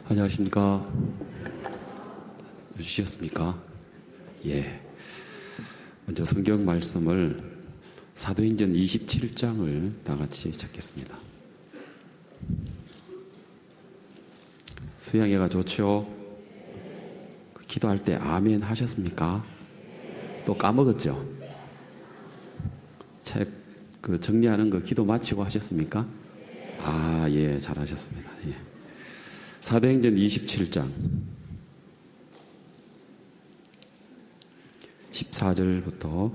안녕하십니까. 쉬셨습니까? 예. 먼저 성경 말씀을 사도행전 27장을 다 같이 찾겠습니다. 수양회가 좋죠? 기도할 때 아멘 하셨습니까? 또 까먹었죠? 책 정리하는 거 기도 마치고 하셨습니까? 예, 잘하셨습니다. 예. 사도행전 27장 14절부터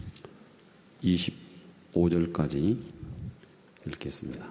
25절까지 읽겠습니다.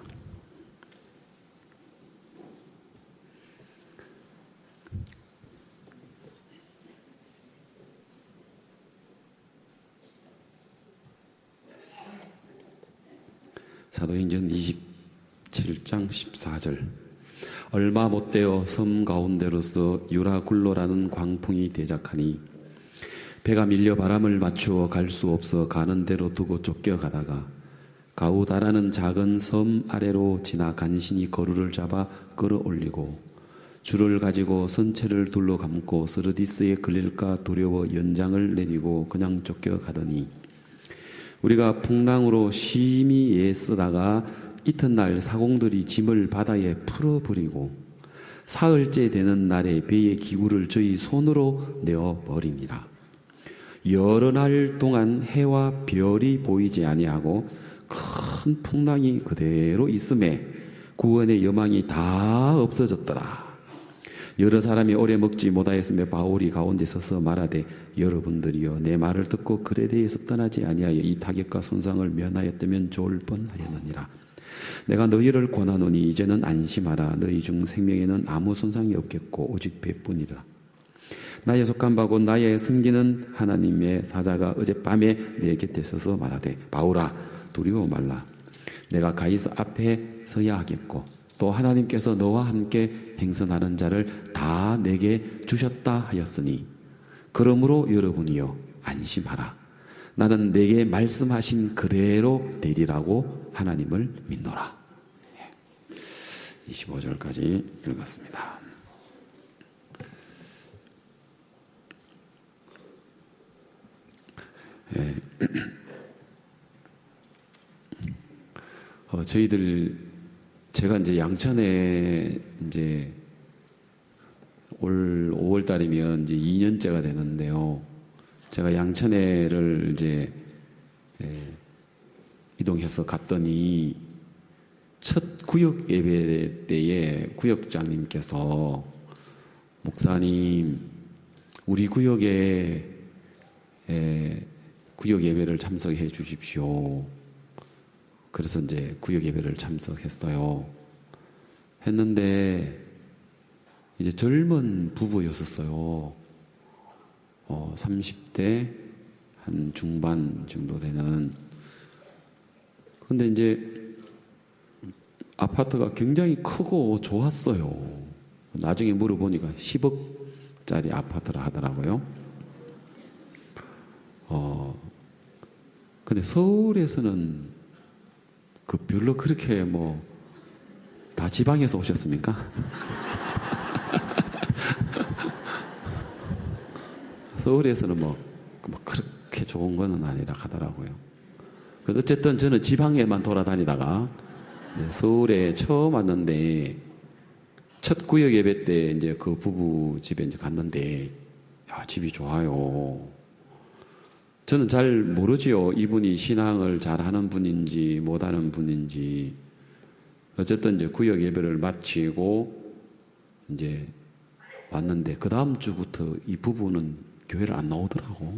사도행전 27장 14절. 얼마 못되어 섬 가운데로서 유라굴로라는 광풍이 대작하니 배가 밀려 바람을 맞추어 갈 수 없어 가는 대로 두고 쫓겨가다가 가우다라는 작은 섬 아래로 지나 간신히 거루를 잡아 끌어올리고 줄을 가지고 선체를 둘러 감고 스르디스에 걸릴까 두려워 연장을 내리고 그냥 쫓겨가더니 우리가 풍랑으로 심히 애쓰다가 이튿날 사공들이 짐을 바다에 풀어버리고 사흘째 되는 날에 배의 기구를 저희 손으로 내어버리니라. 여러 날 동안 해와 별이 보이지 아니하고 큰 풍랑이 그대로 있음에 구원의 여망이 다 없어졌더라. 여러 사람이 오래 먹지 못하였으며 바울이 가운데 서서 말하되 여러분들이여 내 말을 듣고 그에 대해서 떠나지 아니하여 이 타격과 손상을 면하였다면 좋을 뻔하였느니라. 내가 너희를 권하노니 이제는 안심하라. 너희 중 생명에는 아무 손상이 없겠고 오직 배뿐이라. 나의 속한 바고 나의 섬기는 하나님의 사자가 어젯밤에 내 곁에 서서 말하되 바울아 두려워 말라. 내가 가이사 앞에 서야 하겠고 또 하나님께서 너와 함께 행선하는 자를 다 내게 주셨다 하였으니 그러므로 여러분이여 안심하라. 나는 내게 말씀하신 그대로 되리라고 하나님을 믿노라. 25절까지 읽었습니다. 제가 이제 양천에 올 5월 달이면 이제 2년째가 되는데요. 제가 양천에를 이동해서 갔더니 첫 구역 예배 때에 구역장님께서 목사님, 우리 구역에 구역 예배를 참석해 주십시오. 그래서 이제 구역 예배를 참석했어요. 했는데 이제 젊은 부부였었어요. 30대 한 중반 정도 되는. 근데 이제 아파트가 굉장히 크고 좋았어요. 나중에 물어보니까 10억짜리 아파트라 하더라고요. 근데 서울에서는 별로 그렇게 다 지방에서 오셨습니까? 서울에서는 그렇게 좋은 건 아니라 하더라고요. 어쨌든 저는 지방에만 돌아다니다가 서울에 처음 왔는데 첫 구역 예배 때 이제 그 부부 집에 이제 갔는데 집이 좋아요. 저는 잘 모르지요. 이분이 신앙을 잘하는 분인지 못하는 분인지. 어쨌든 이제 구역 예배를 마치고 이제 왔는데 그 다음 주부터 이 부부는 교회를 안 나오더라고.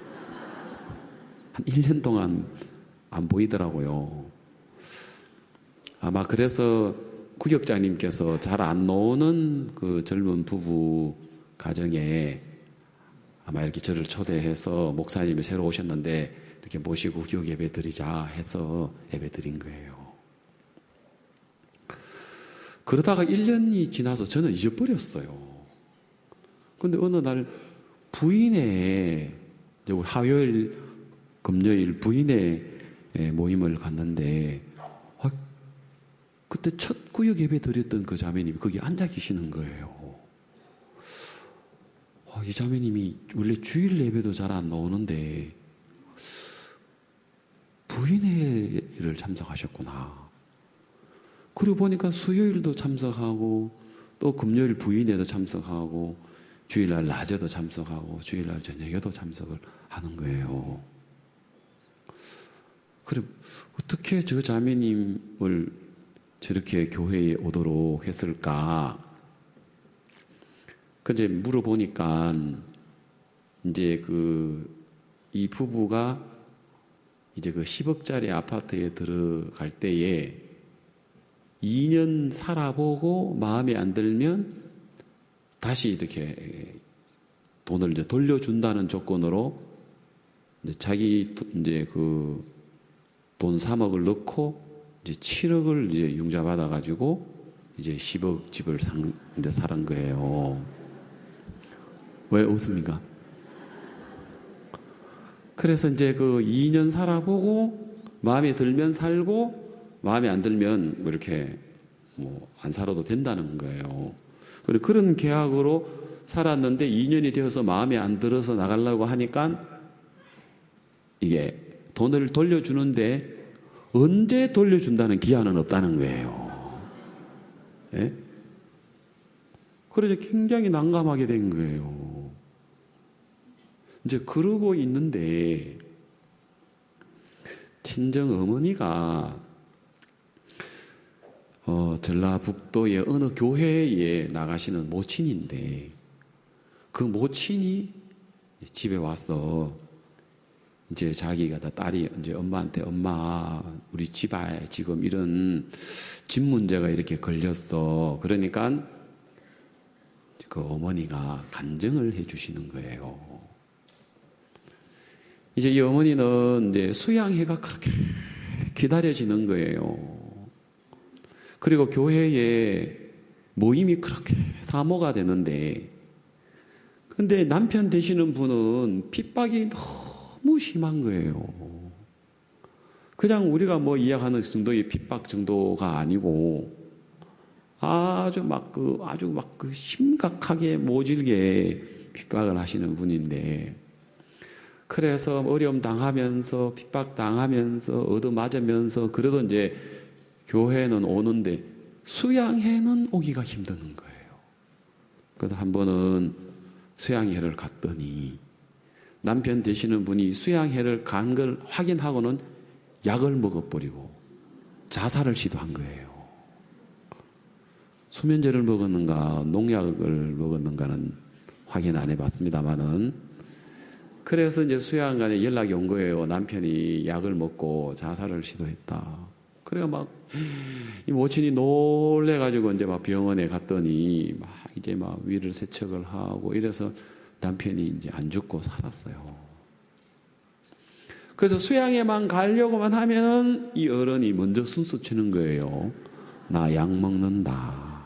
한 1년 동안 안 보이더라고요. 아마 그래서 구역장님께서 잘 안 나오는 그 젊은 부부 가정에 아마 이렇게 저를 초대해서 목사님이 새로 오셨는데 이렇게 모시고 구역 예배 드리자 해서 예배 드린 거예요. 그러다가 1년이 지나서 저는 잊어버렸어요. 근데 어느 날 부인의 화요일, 금요일 부인의 모임을 갔는데 그때 첫 구역 예배 드렸던 그 자매님이 거기 앉아 계시는 거예요. 이 자매님이 원래 주일 예배도 잘 안 나오는데 부인회를 참석하셨구나. 그리고 보니까 수요일도 참석하고 또 금요일 부인회도 참석하고 주일날 낮에도 참석하고 주일날 저녁에도 참석을 하는 거예요. 그래 어떻게 저 자매님을 저렇게 교회에 오도록 했을까? 근데 물어보니까 이제 이 부부가 이제 그 10억짜리 아파트에 들어갈 때에 2년 살아보고 마음에 안 들면 다시 이렇게 돈을 이제 돌려준다는 조건으로 이제 자기 이제 그 돈 3억을 넣고 이제 7억을 이제 융자 받아가지고 이제 10억 집을 이제 사는 거예요. 왜 웃습니까? 그래서 이제 그 2년 살아보고 마음에 들면 살고 마음에 안 들면 뭐 이렇게 뭐 안 살아도 된다는 거예요. 그리고 그런 계약으로 살았는데 2년이 되어서 마음에 안 들어서 나가려고 하니까 이게 돈을 돌려주는데 언제 돌려준다는 기한은 없다는 거예요. 예? 그래서 굉장히 난감하게 된 거예요. 이제 그러고 있는데 친정 어머니가 전라북도의 어느 교회에 나가시는 모친인데 그 모친이 집에 와서 이제 자기가 다 딸이 이제 엄마한테 엄마 우리 집에 지금 이런 집 문제가 이렇게 걸렸어. 그러니까 그 어머니가 간증을 해 주시는 거예요. 이제 이 어머니는 이제 수양회가 그렇게 기다려지는 거예요. 그리고 교회에 모임이 그렇게 사모가 되는데 근데 남편 되시는 분은 핍박이 너무 심한 거예요. 그냥 우리가 뭐 이야기하는 정도의 핍박 정도가 아니고 아주 막 심각하게 모질게 핍박을 하시는 분인데 그래서 어려움 당하면서 핍박 당하면서 얻어맞으면서 그래도 이제 교회는 오는데 수양회는 오기가 힘든 거예요. 그래서 한 번은 수양회를 갔더니 남편 되시는 분이 수양회를 간 걸 확인하고는 약을 먹어버리고 자살을 시도한 거예요. 수면제를 먹었는가 농약을 먹었는가는 확인 안 해봤습니다만은 그래서 이제 수양관에 연락이 온 거예요. 남편이 약을 먹고 자살을 시도했다. 그래가 막 이 모친이 놀래가지고 이제 막 병원에 갔더니 막 이제 막 위를 세척을 하고 이래서 남편이 이제 안 죽고 살았어요. 그래서 수양에만 가려고만 하면은 이 어른이 먼저 순수 치는 거예요. 나 약 먹는다.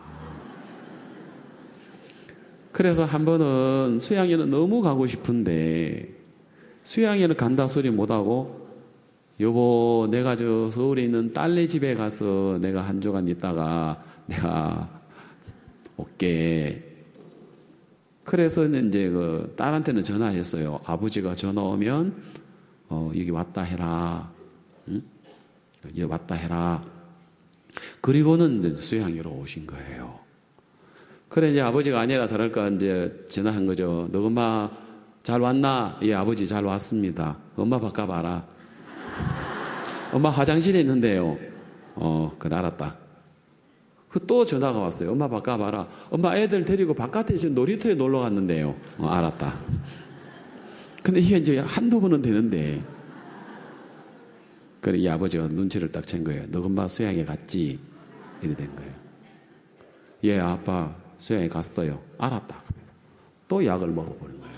그래서 한 번은 수양에는 너무 가고 싶은데 수양에는 간다 소리 못하고 여보 내가 저 서울에 있는 딸네 집에 가서 내가 한 주간 있다가 내가 올게. 그래서 이제 그 딸한테는 전화했어요. 아버지가 전화 오면 여기 왔다 해라. 응? 여기 왔다 해라. 그리고는 이제 수양회로 오신 거예요. 그래 이제 아버지가 아니라 다를까 이제 전화한 거죠. 너 엄마 잘 왔나? 예, 아버지 잘 왔습니다. 엄마 바꿔봐라. 엄마 화장실에 있는데요. 그래 알았다. 또 전화가 왔어요. 엄마 바꿔봐라. 엄마 애들 데리고 바깥에 지금 놀이터에 놀러 갔는데요. 알았다. 근데 이게 이제 한두 번은 되는데 그래 이 아버지가 눈치를 딱 챈 거예요. 너 엄마 수양에 갔지? 이래 된 거예요. 예 아빠 수양에 갔어요. 알았다. 또 약을 먹어버린 거예요.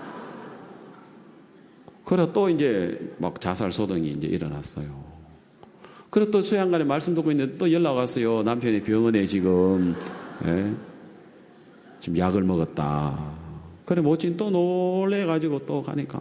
그래 또 이제 막 자살 소동이 이제 일어났어요. 그래 또 수양관에 말씀 듣고 있는데 또 연락 왔어요. 남편이 병원에 지금 지금 약을 먹었다. 그래 모친 또 놀래가지고 또 가니까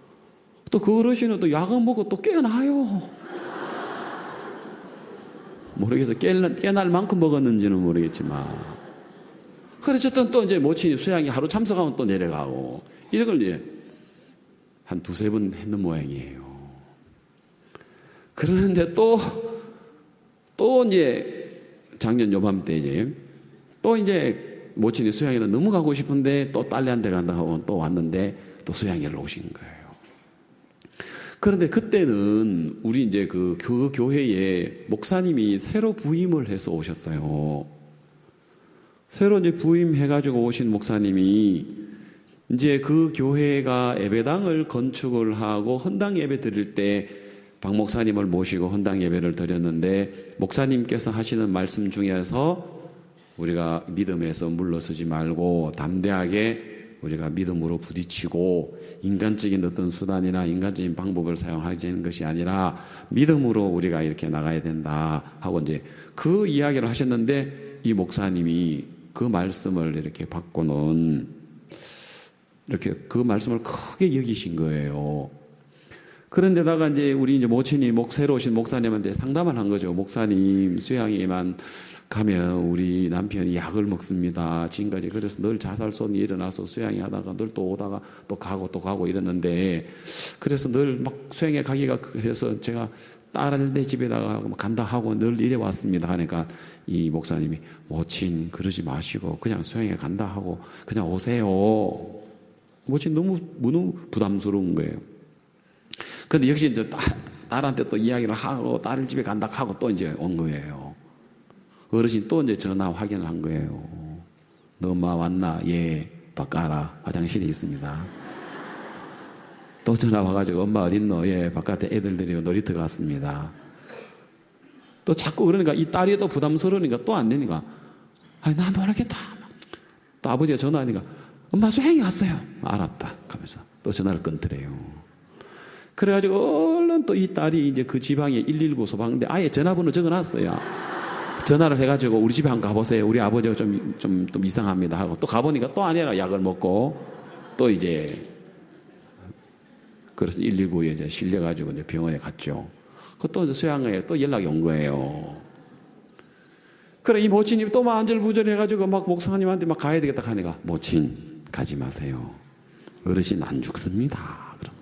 또 그 어르신은 또 약을 먹고 또 깨어나요. 모르겠어. 깨날 만큼 먹었는지는 모르겠지만. 그래서 또 이제 모친이 수양이 하루 참석하면 또 내려가고, 이런 걸 이제 한 두세 번 했는 모양이에요. 그러는데 또 이제 작년 요맘때 이제 모친이 수양이는 너무 가고 싶은데 또 딸내한테 간다 하고 또 왔는데 또 수양이를 오신 거예요. 그런데 그때는 우리 이제 그 교회에 목사님이 새로 부임을 해서 오셨어요. 새로 이제 부임해가지고 오신 목사님이 이제 그 교회가 예배당을 건축을 하고 헌당 예배 드릴 때 박 목사님을 모시고 헌당 예배를 드렸는데 목사님께서 하시는 말씀 중에서 우리가 믿음에서 물러서지 말고 담대하게 우리가 믿음으로 부딪히고 인간적인 어떤 수단이나 인간적인 방법을 사용하는 것이 아니라 믿음으로 우리가 이렇게 나가야 된다 하고 이제 그 이야기를 하셨는데 이 목사님이 그 말씀을 이렇게 받고는 이렇게 그 말씀을 크게 여기신 거예요. 그런데다가 이제 우리 이제 모친이 새로 오신 목사님한테 상담을 한 거죠. 목사님, 수양이만 가면 우리 남편이 약을 먹습니다. 지금까지 그래서 늘 자살손이 일어나서 수양이 하다가 늘 또 오다가 또 가고 이랬는데 그래서 늘 막 수양에 가기가 해서 제가 딸내 집에다가 간다 하고 늘 이래 왔습니다. 하니까 이 목사님이 모친 그러지 마시고 그냥 수양에 간다 하고 그냥 오세요. 모친 너무 부담스러운 거예요. 근데 역시 이제 딸한테 또 이야기를 하고 딸 집에 간다 하고 또 이제 온 거예요. 어르신 또 이제 전화 확인을 한 거예요. 너 엄마 왔나? 예, 바꿔라. 화장실에 있습니다. 또 전화 와가지고 엄마 어딨노? 예, 바깥에 애들 데리고 놀이터 갔습니다. 또 자꾸 그러니까 이 딸이 또 부담스러우니까 또 안 되니까 아니 나 모르겠다. 또 아버지가 전화하니까 엄마 수행이 왔어요. 알았다. 하면서 또 전화를 끊더래요. 그래가지고 얼른 또 이 딸이 이제 그 지방에 119 소방대 아예 전화번호 적어놨어요. 전화를 해가지고 우리 집에 한번 가보세요. 우리 아버지가 좀 이상합니다 하고 또 가보니까 또 아니라 약을 먹고 또 이제 그래서 119에 이제 실려가지고 이제 병원에 갔죠. 그것도 이제 수양에 또 연락이 온 거예요. 그래 이 모친이 또 막 안절부절해가지고 막 목사님한테 막 가야 되겠다 하니까 모친 가지 마세요. 어르신 안 죽습니다.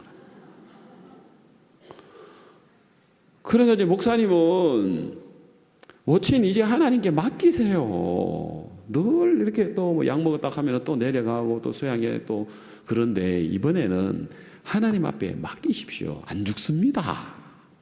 그러니까 이제 목사님은 모친 이제 하나님께 맡기세요. 늘 이렇게 또 뭐 약 먹었다 하면 또 내려가고 또 수양에 또 그런데 이번에는 하나님 앞에 맡기십시오. 안 죽습니다.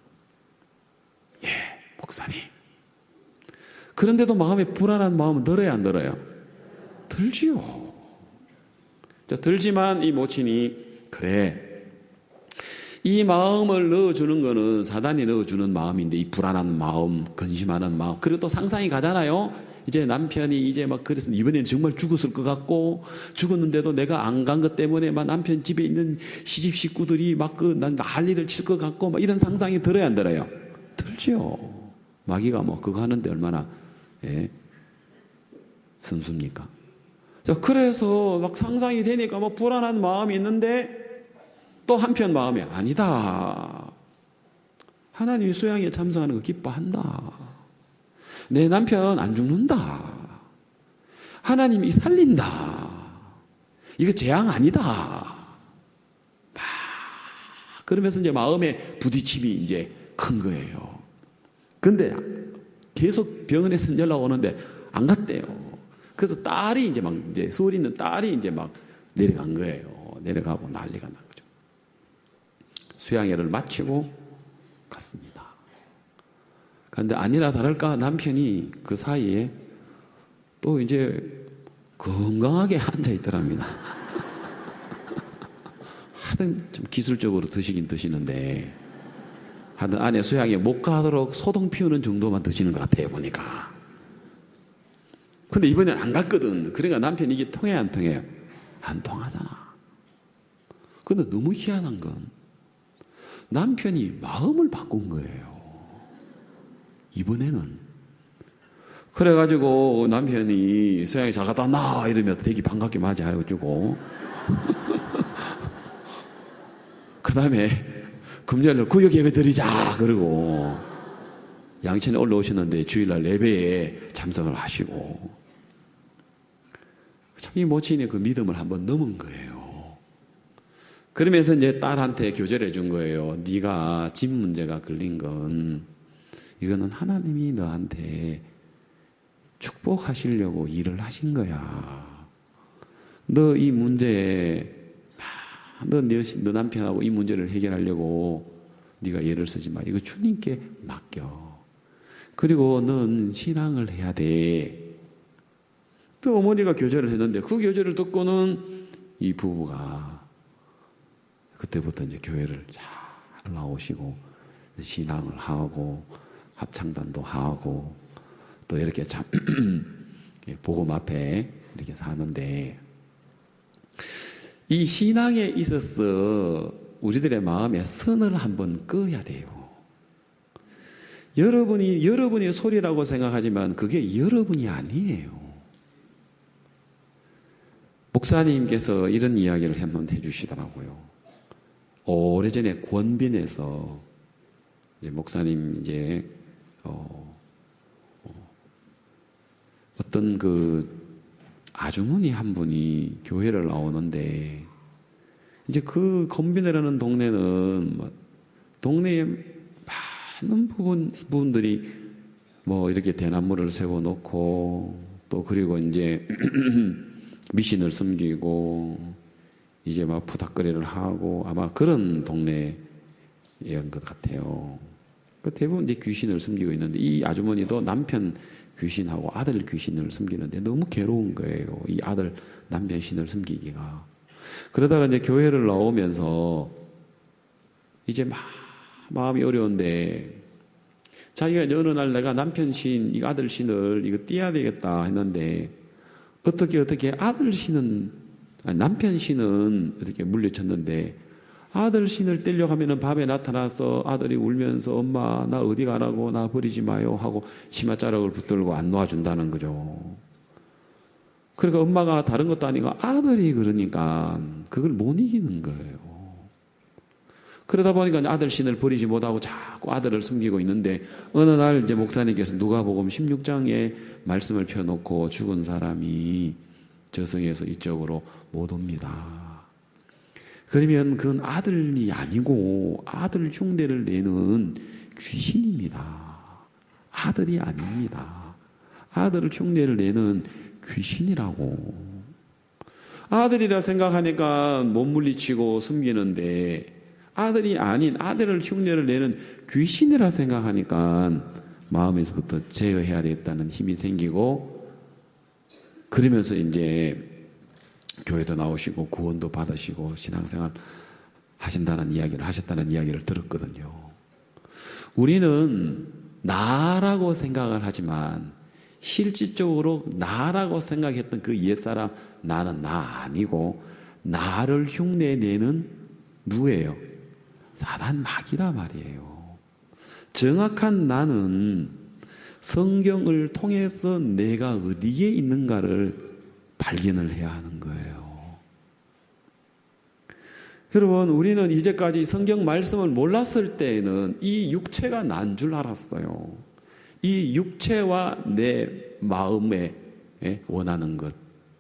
예, 목사님. 그런데도 마음에 불안한 마음은 들어야 안 들어요? 들지요. 들지만 이 모친이 그래. 이 마음을 넣어주는 거는 사단이 넣어주는 마음인데 이 불안한 마음, 근심하는 마음 그리고 또 상상이 가잖아요. 이제 남편이 이제 막 그래서 이번에는 정말 죽었을 것 같고 죽었는데도 내가 안 간 것 때문에 막 남편 집에 있는 시집 식구들이 막 난 난리를 칠 것 같고 막 이런 상상이 들어야 안 들어요? 들지요. 마귀가 뭐 그거 하는데 얼마나 선수입니까? 자, 그래서 막 상상이 되니까 뭐 불안한 마음이 있는데 또 한편 마음이 아니다. 하나님이 수양에 참석하는 거 기뻐한다. 내 남편 안 죽는다. 하나님이 살린다. 이거 재앙 아니다. 막 그러면서 이제 마음의 부딪힘이 이제 큰 거예요. 근데 계속 병원에서 연락 오는데 안 갔대요. 그래서 딸이 이제 막 이제 서울에 있는 딸이 이제 막 내려간 거예요. 내려가고 난리가 난 거죠. 수양회를 마치고 갔습니다. 그런데 아니라 다를까 남편이 그 사이에 또 이제 건강하게 앉아 있더랍니다. 하여튼 좀 기술적으로 드시긴 드시는데 하여튼 안에 수양회 못 가도록 소동 피우는 정도만 드시는 것 같아요 보니까. 근데 이번엔 안 갔거든. 그러니까 남편이 이게 통해 안 통해요? 안 통하잖아. 근데 너무 희한한 건 남편이 마음을 바꾼 거예요. 이번에는. 그래가지고 남편이 수양이 잘 갔다 왔나 이러면서 되게 반갑게 맞이해주고 그 다음에 금년을 구역 예배 드리자 그러고 양천에 올라오셨는데 주일날 예배에 참석을 하시고 참 이 모친의 그 믿음을 한번 넘은 거예요. 그러면서 이제 딸한테 교절해 준 거예요. 네가 집 문제가 걸린 건 이거는 하나님이 너한테 축복하시려고 일을 하신 거야. 너 이 문제에 너 남편하고 이 문제를 해결하려고 네가 애를 쓰지 마. 이거 주님께 맡겨. 그리고 넌 신앙을 해야 돼. 또 어머니가 교제를 했는데 그 교제를 듣고는 이 부부가 그때부터 이제 교회를 잘 나오시고 신앙을 하고 합창단도 하고 또 이렇게 참 복음 앞에 이렇게 사는데 이 신앙에 있어서 우리들의 마음에 선을 한번 꺼야 돼요. 여러분이 소리라고 생각하지만 그게 여러분이 아니에요. 목사님께서 이런 이야기를 한번 해주시더라고요. 오래전에 권빈에서 이제 목사님 이제 어떤 그 아주머니 한 분이 교회를 나오는데 이제 그 권빈이라는 동네는 동네에 많은 부분들이 뭐 이렇게 대나무를 세워놓고 또 그리고 이제 미신을 섬기고 이제 막 푸닥거리를 하고 아마 그런 동네인 것 같아요. 그 대부분 이제 귀신을 섬기고 있는데 이 아주머니도 남편 귀신하고 아들 귀신을 섬기는데 너무 괴로운 거예요. 이 아들 남편 신을 섬기기가. 그러다가 이제 교회를 나오면서 이제 막 마음이 어려운데 자기가 이제 어느 날 내가 남편 신, 이 아들 신을 이거 띄어야 되겠다 했는데 어떻게 아들 신은 남편 신은 어떻게 물리쳤는데 아들 신을 떼려고 하면은 밤에 나타나서 아들이 울면서 엄마 나 어디 가라고 나 버리지 마요 하고 치맛자락을 붙들고 안 놓아준다는 거죠. 그러니까 엄마가 다른 것도 아니고 아들이 그러니까 그걸 못 이기는 거예요. 그러다 보니까 아들 신을 버리지 못하고 자꾸 아들을 숨기고 있는데 어느 날 이제 목사님께서 누가복음 16장에 말씀을 펴놓고 죽은 사람이 저승에서 이쪽으로 못 옵니다. 그러면 그건 아들이 아니고 아들 흉내를 내는 귀신입니다. 아들이 아닙니다. 아들을 흉내를 내는 귀신이라고. 아들이라 생각하니까 못 물리치고 숨기는데 아들이 아닌 아들을 흉내를 내는 귀신이라 생각하니까 마음에서부터 제어해야 되겠다는 힘이 생기고 그러면서 이제 교회도 나오시고 구원도 받으시고 신앙생활 하신다는 이야기를 하셨다는 이야기를 들었거든요. 우리는 나라고 생각을 하지만 실질적으로 나라고 생각했던 그 옛사람 나는 나 아니고 나를 흉내내는 누구예요? 사단 마귀라 말이에요. 정확한 나는 성경을 통해서 내가 어디에 있는가를 발견을 해야 하는 거예요. 여러분, 우리는 이제까지 성경 말씀을 몰랐을 때에는 이 육체가 난 줄 알았어요. 이 육체와 내 마음에 원하는 것.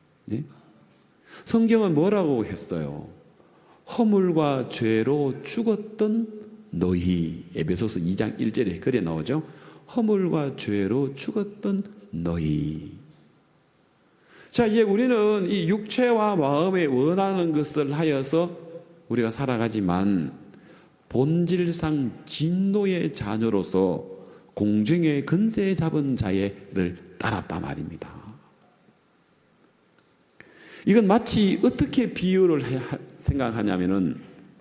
성경은 뭐라고 했어요? 허물과 죄로 죽었던 너희. 에베소서 2장 1절에 그래 나오죠. 허물과 죄로 죽었던 너희. 자, 이제 우리는 이 육체와 마음에 원하는 것을 하여서 우리가 살아가지만 본질상 진노의 자녀로서 공중의 근세 잡은 자를 따랐단 말입니다. 이건 마치 어떻게 비유를 생각하냐면은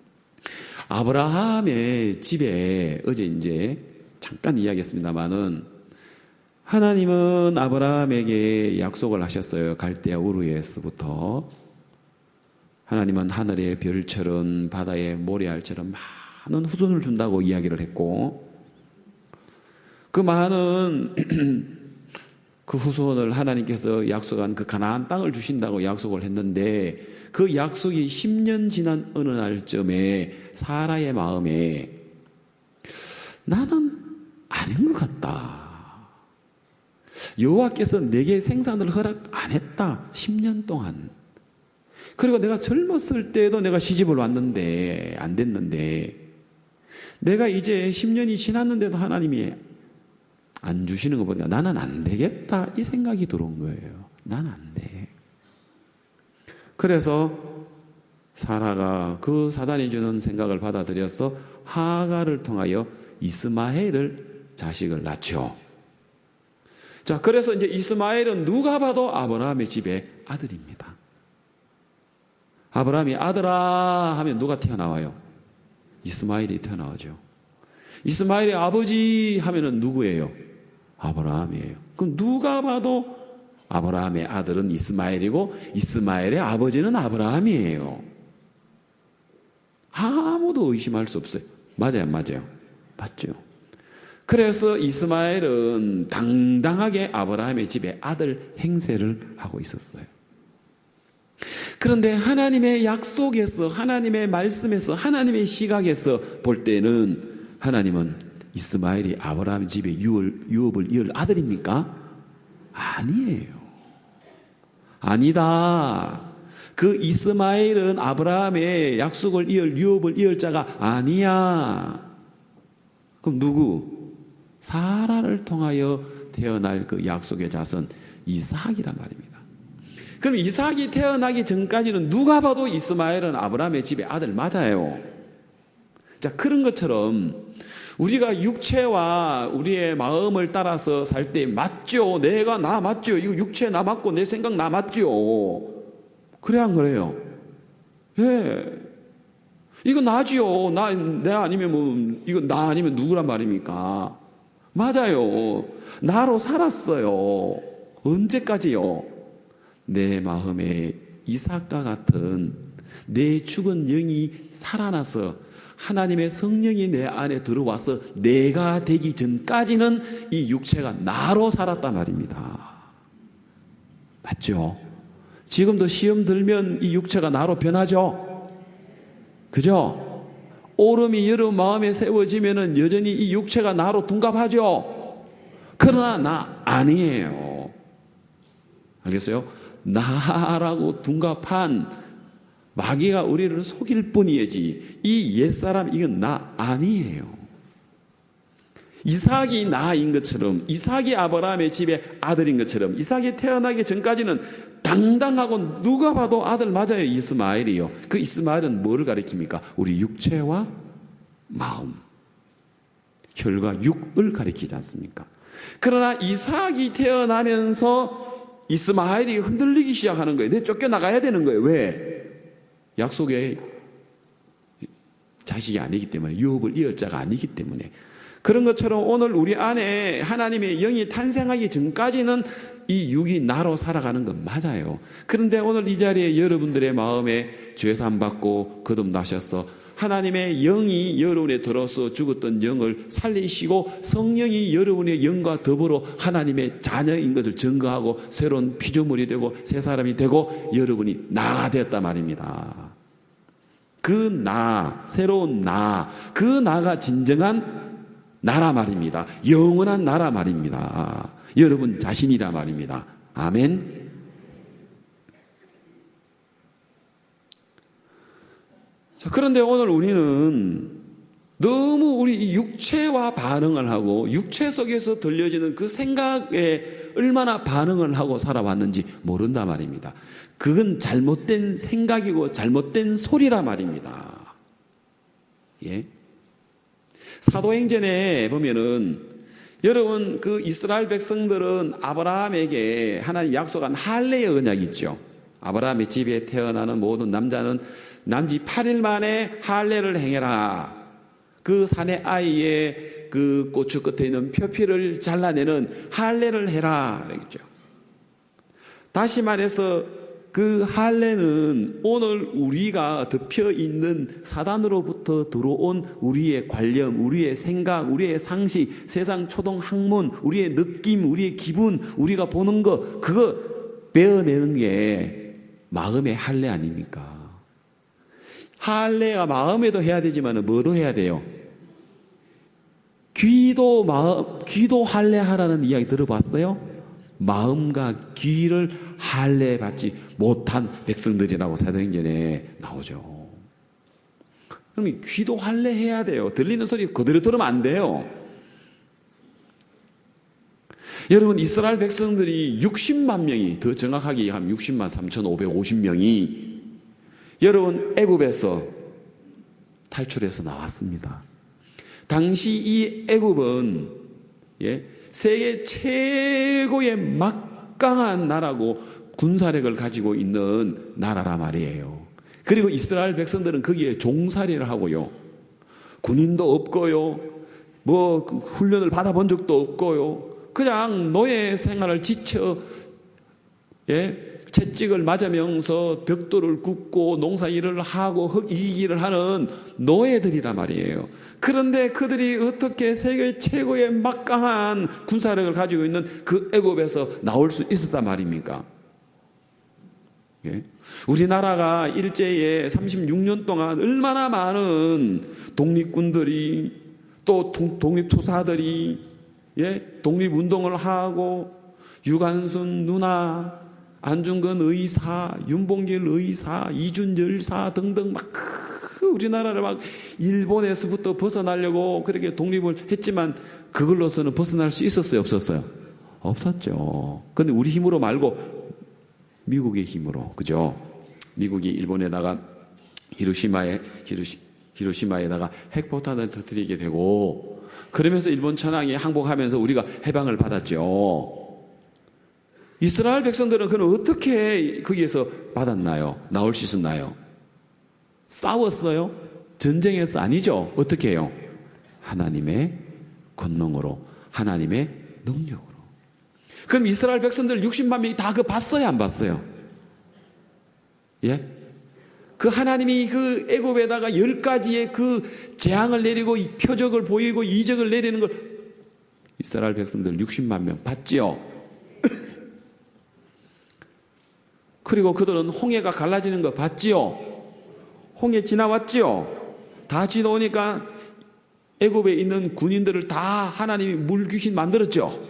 아브라함의 집에 어제 이제 잠깐 이야기했습니다만은 하나님은 아브라함에게 약속을 하셨어요. 갈대아 우르에서부터. 하나님은 하늘의 별처럼 바다의 모래알처럼 많은 후손을 준다고 이야기를 했고 그 많은 그 후손을 하나님께서 약속한 그 가나안 땅을 주신다고 약속을 했는데 그 약속이 10년 지난 어느 날쯤에 사라의 마음에 나는 안 아닌 것 같다. 여호와께서 내게 생산을 허락 안 했다. 10년 동안. 그리고 내가 젊었을 때도 내가 시집을 왔는데 안 됐는데 내가 이제 10년이 지났는데도 하나님이 안 주시는 거 보니까 나는 안 되겠다 이 생각이 들어온 거예요. 난 안 돼. 그래서 사라가 그 사단이 주는 생각을 받아들여서 하가를 통하여 이스마엘을 자식을 낳죠. 자, 그래서 이제 이스마엘은 누가 봐도 아브라함의 집의 아들입니다. 아브라함이 아들아 하면 누가 튀어나와요? 이스마엘이 튀어나오죠. 이스마엘의 아버지 하면은 누구예요? 아브라함이에요. 그럼 누가 봐도 아브라함의 아들은 이스마엘이고 이스마엘의 아버지는 아브라함이에요. 아무도 의심할 수 없어요. 맞아요, 맞아요. 맞죠. 그래서 이스마엘은 당당하게 아브라함의 집에 아들 행세를 하고 있었어요. 그런데 하나님의 약속에서, 하나님의 말씀에서, 하나님의 시각에서 볼 때는 하나님은 이스마엘이 아브라함 집에 유업을 이을 아들입니까? 아니에요. 아니다. 그 이스마엘은 아브라함의 약속을 이을, 유업을 이을 자가 아니야. 그럼 누구? 사라를 통하여 태어날 그 약속의 자손 이삭이란 말입니다. 그럼 이삭이 태어나기 전까지는 누가 봐도 이스마엘은 아브라함의 집의 아들 맞아요. 자, 그런 것처럼 우리가 육체와 우리의 마음을 따라서 살 때 맞죠. 내가 나 맞죠. 이거 육체 나 맞고 내 생각 나 맞죠. 그래 안 그래요? 예. 이거 나지요. 내 아니면 뭐 이거 나 아니면 누구란 말입니까? 맞아요. 나로 살았어요. 언제까지요? 내 마음에 이삭과 같은 내 죽은 영이 살아나서 하나님의 성령이 내 안에 들어와서 내가 되기 전까지는 이 육체가 나로 살았단 말입니다. 맞죠? 지금도 시험 들면 이 육체가 나로 변하죠? 그죠? 오름이 여러분 마음에 세워지면은 여전히 이 육체가 나로 둔갑하죠? 그러나 나 아니에요. 알겠어요? 나라고 둔갑한 마귀가 우리를 속일 뿐이지 이 옛사람 이건 나 아니에요. 이삭이 나인 것처럼 이삭이 아브라함의 집의 아들인 것처럼 이삭이 태어나기 전까지는 당당하고 누가 봐도 아들 맞아요. 이스마엘이요. 그 이스마엘은 뭐를 가리킵니까? 우리 육체와 마음, 혈과 육을 가리키지 않습니까? 그러나 이삭이 태어나면서 이스마엘이 흔들리기 시작하는 거예요. 내 쫓겨나가야 되는 거예요. 왜? 약속의 자식이 아니기 때문에, 유업을 이을 자가 아니기 때문에. 그런 것처럼 오늘 우리 안에 하나님의 영이 탄생하기 전까지는 이 육이 나로 살아가는 건 맞아요. 그런데 오늘 이 자리에 여러분들의 마음에 죄산 받고 거듭나셔서 하나님의 영이 여러분에 들어서 죽었던 영을 살리시고 성령이 여러분의 영과 더불어 하나님의 자녀인 것을 증거하고 새로운 피조물이 되고 새 사람이 되고 여러분이 나가 되었단 말입니다. 그 나, 새로운 나, 그 나가 진정한 나라 말입니다. 영원한 나라 말입니다. 여러분 자신이라 말입니다. 아멘. 자, 그런데 오늘 우리는 너무 우리 육체와 반응을 하고 육체 속에서 들려지는 그 생각에 얼마나 반응을 하고 살아왔는지 모른단 말입니다. 그건 잘못된 생각이고 잘못된 소리라 말입니다. 예. 사도행전에 보면은 여러분 그 이스라엘 백성들은 아브라함에게 하나님 약속한 할례의 언약이 있죠. 아브라함의 집에 태어나는 모든 남자는 난지 8일 만에 할례를 행해라. 그 사내 아이의 그 고추 끝에 있는 표피를 잘라내는 할례를 해라. 그랬죠. 다시 말해서 그 할례는 오늘 우리가 덮여 있는 사단으로부터 들어온 우리의 관념, 우리의 생각, 우리의 상식, 세상 초동 학문, 우리의 느낌, 우리의 기분, 우리가 보는 거 그거 빼어내는 게 마음의 할례 아닙니까? 할례가 마음에도 해야 되지만 뭐도 해야 돼요? 귀도 할례하라는 이야기 들어봤어요? 마음과 귀를 할례받지 못한 백성들이라고 사도행전에 나오죠. 그럼 귀도 할례해야 돼요. 들리는 소리 그대로 들으면 안 돼요. 여러분, 이스라엘 백성들이 60만 명이, 더 정확하게 얘기하면 60만 3,550명이 여러분 애굽에서 탈출해서 나왔습니다. 당시 이 애굽은 세계 최고의 막강한 나라고 군사력을 가지고 있는 나라라 말이에요. 그리고 이스라엘 백성들은 거기에 종살이를 하고요. 군인도 없고요. 뭐 훈련을 받아본 적도 없고요. 그냥 노예 생활을 지쳐 채찍을 맞으면서 벽돌을 굽고 농사일을 하고 흙이기를 하는 노예들이란 말이에요. 그런데 그들이 어떻게 세계 최고의 막강한 군사력을 가지고 있는 그 애굽에서 나올 수 있었단 말입니까? 우리나라가 일제에 36년 동안 얼마나 많은 독립군들이 또 독립투사들이 독립운동을 하고 유관순 누나, 안중근 의사, 윤봉길 의사, 이준 열사 등등 막 우리나라를 막 일본에서부터 벗어나려고 그렇게 독립을 했지만 그걸로서는 벗어날 수 있었어요, 없었어요? 없었죠. 근데 우리 힘으로 말고 미국의 힘으로, 그죠? 미국이 일본에다가 히로시마에다가 핵폭탄을 터뜨리게 되고 그러면서 일본 천황이 항복하면서 우리가 해방을 받았죠. 이스라엘 백성들은 그럼 어떻게 거기에서 받았나요? 나올 수 있었나요? 싸웠어요? 전쟁에서 아니죠? 어떻게 해요? 하나님의 권능으로, 하나님의 능력으로. 그럼 이스라엘 백성들 60만 명이 다 그거 봤어요? 안 봤어요? 예? 그 하나님이 그 애굽에다가 10가지의 그 재앙을 내리고 이 표적을 보이고 이적을 내리는 걸 이스라엘 백성들 60만 명 봤지요? 그리고 그들은 홍해가 갈라지는 거 봤지요? 홍해 지나왔지요? 다 지나오니까 애굽에 있는 군인들을 다 하나님이 물귀신 만들었죠?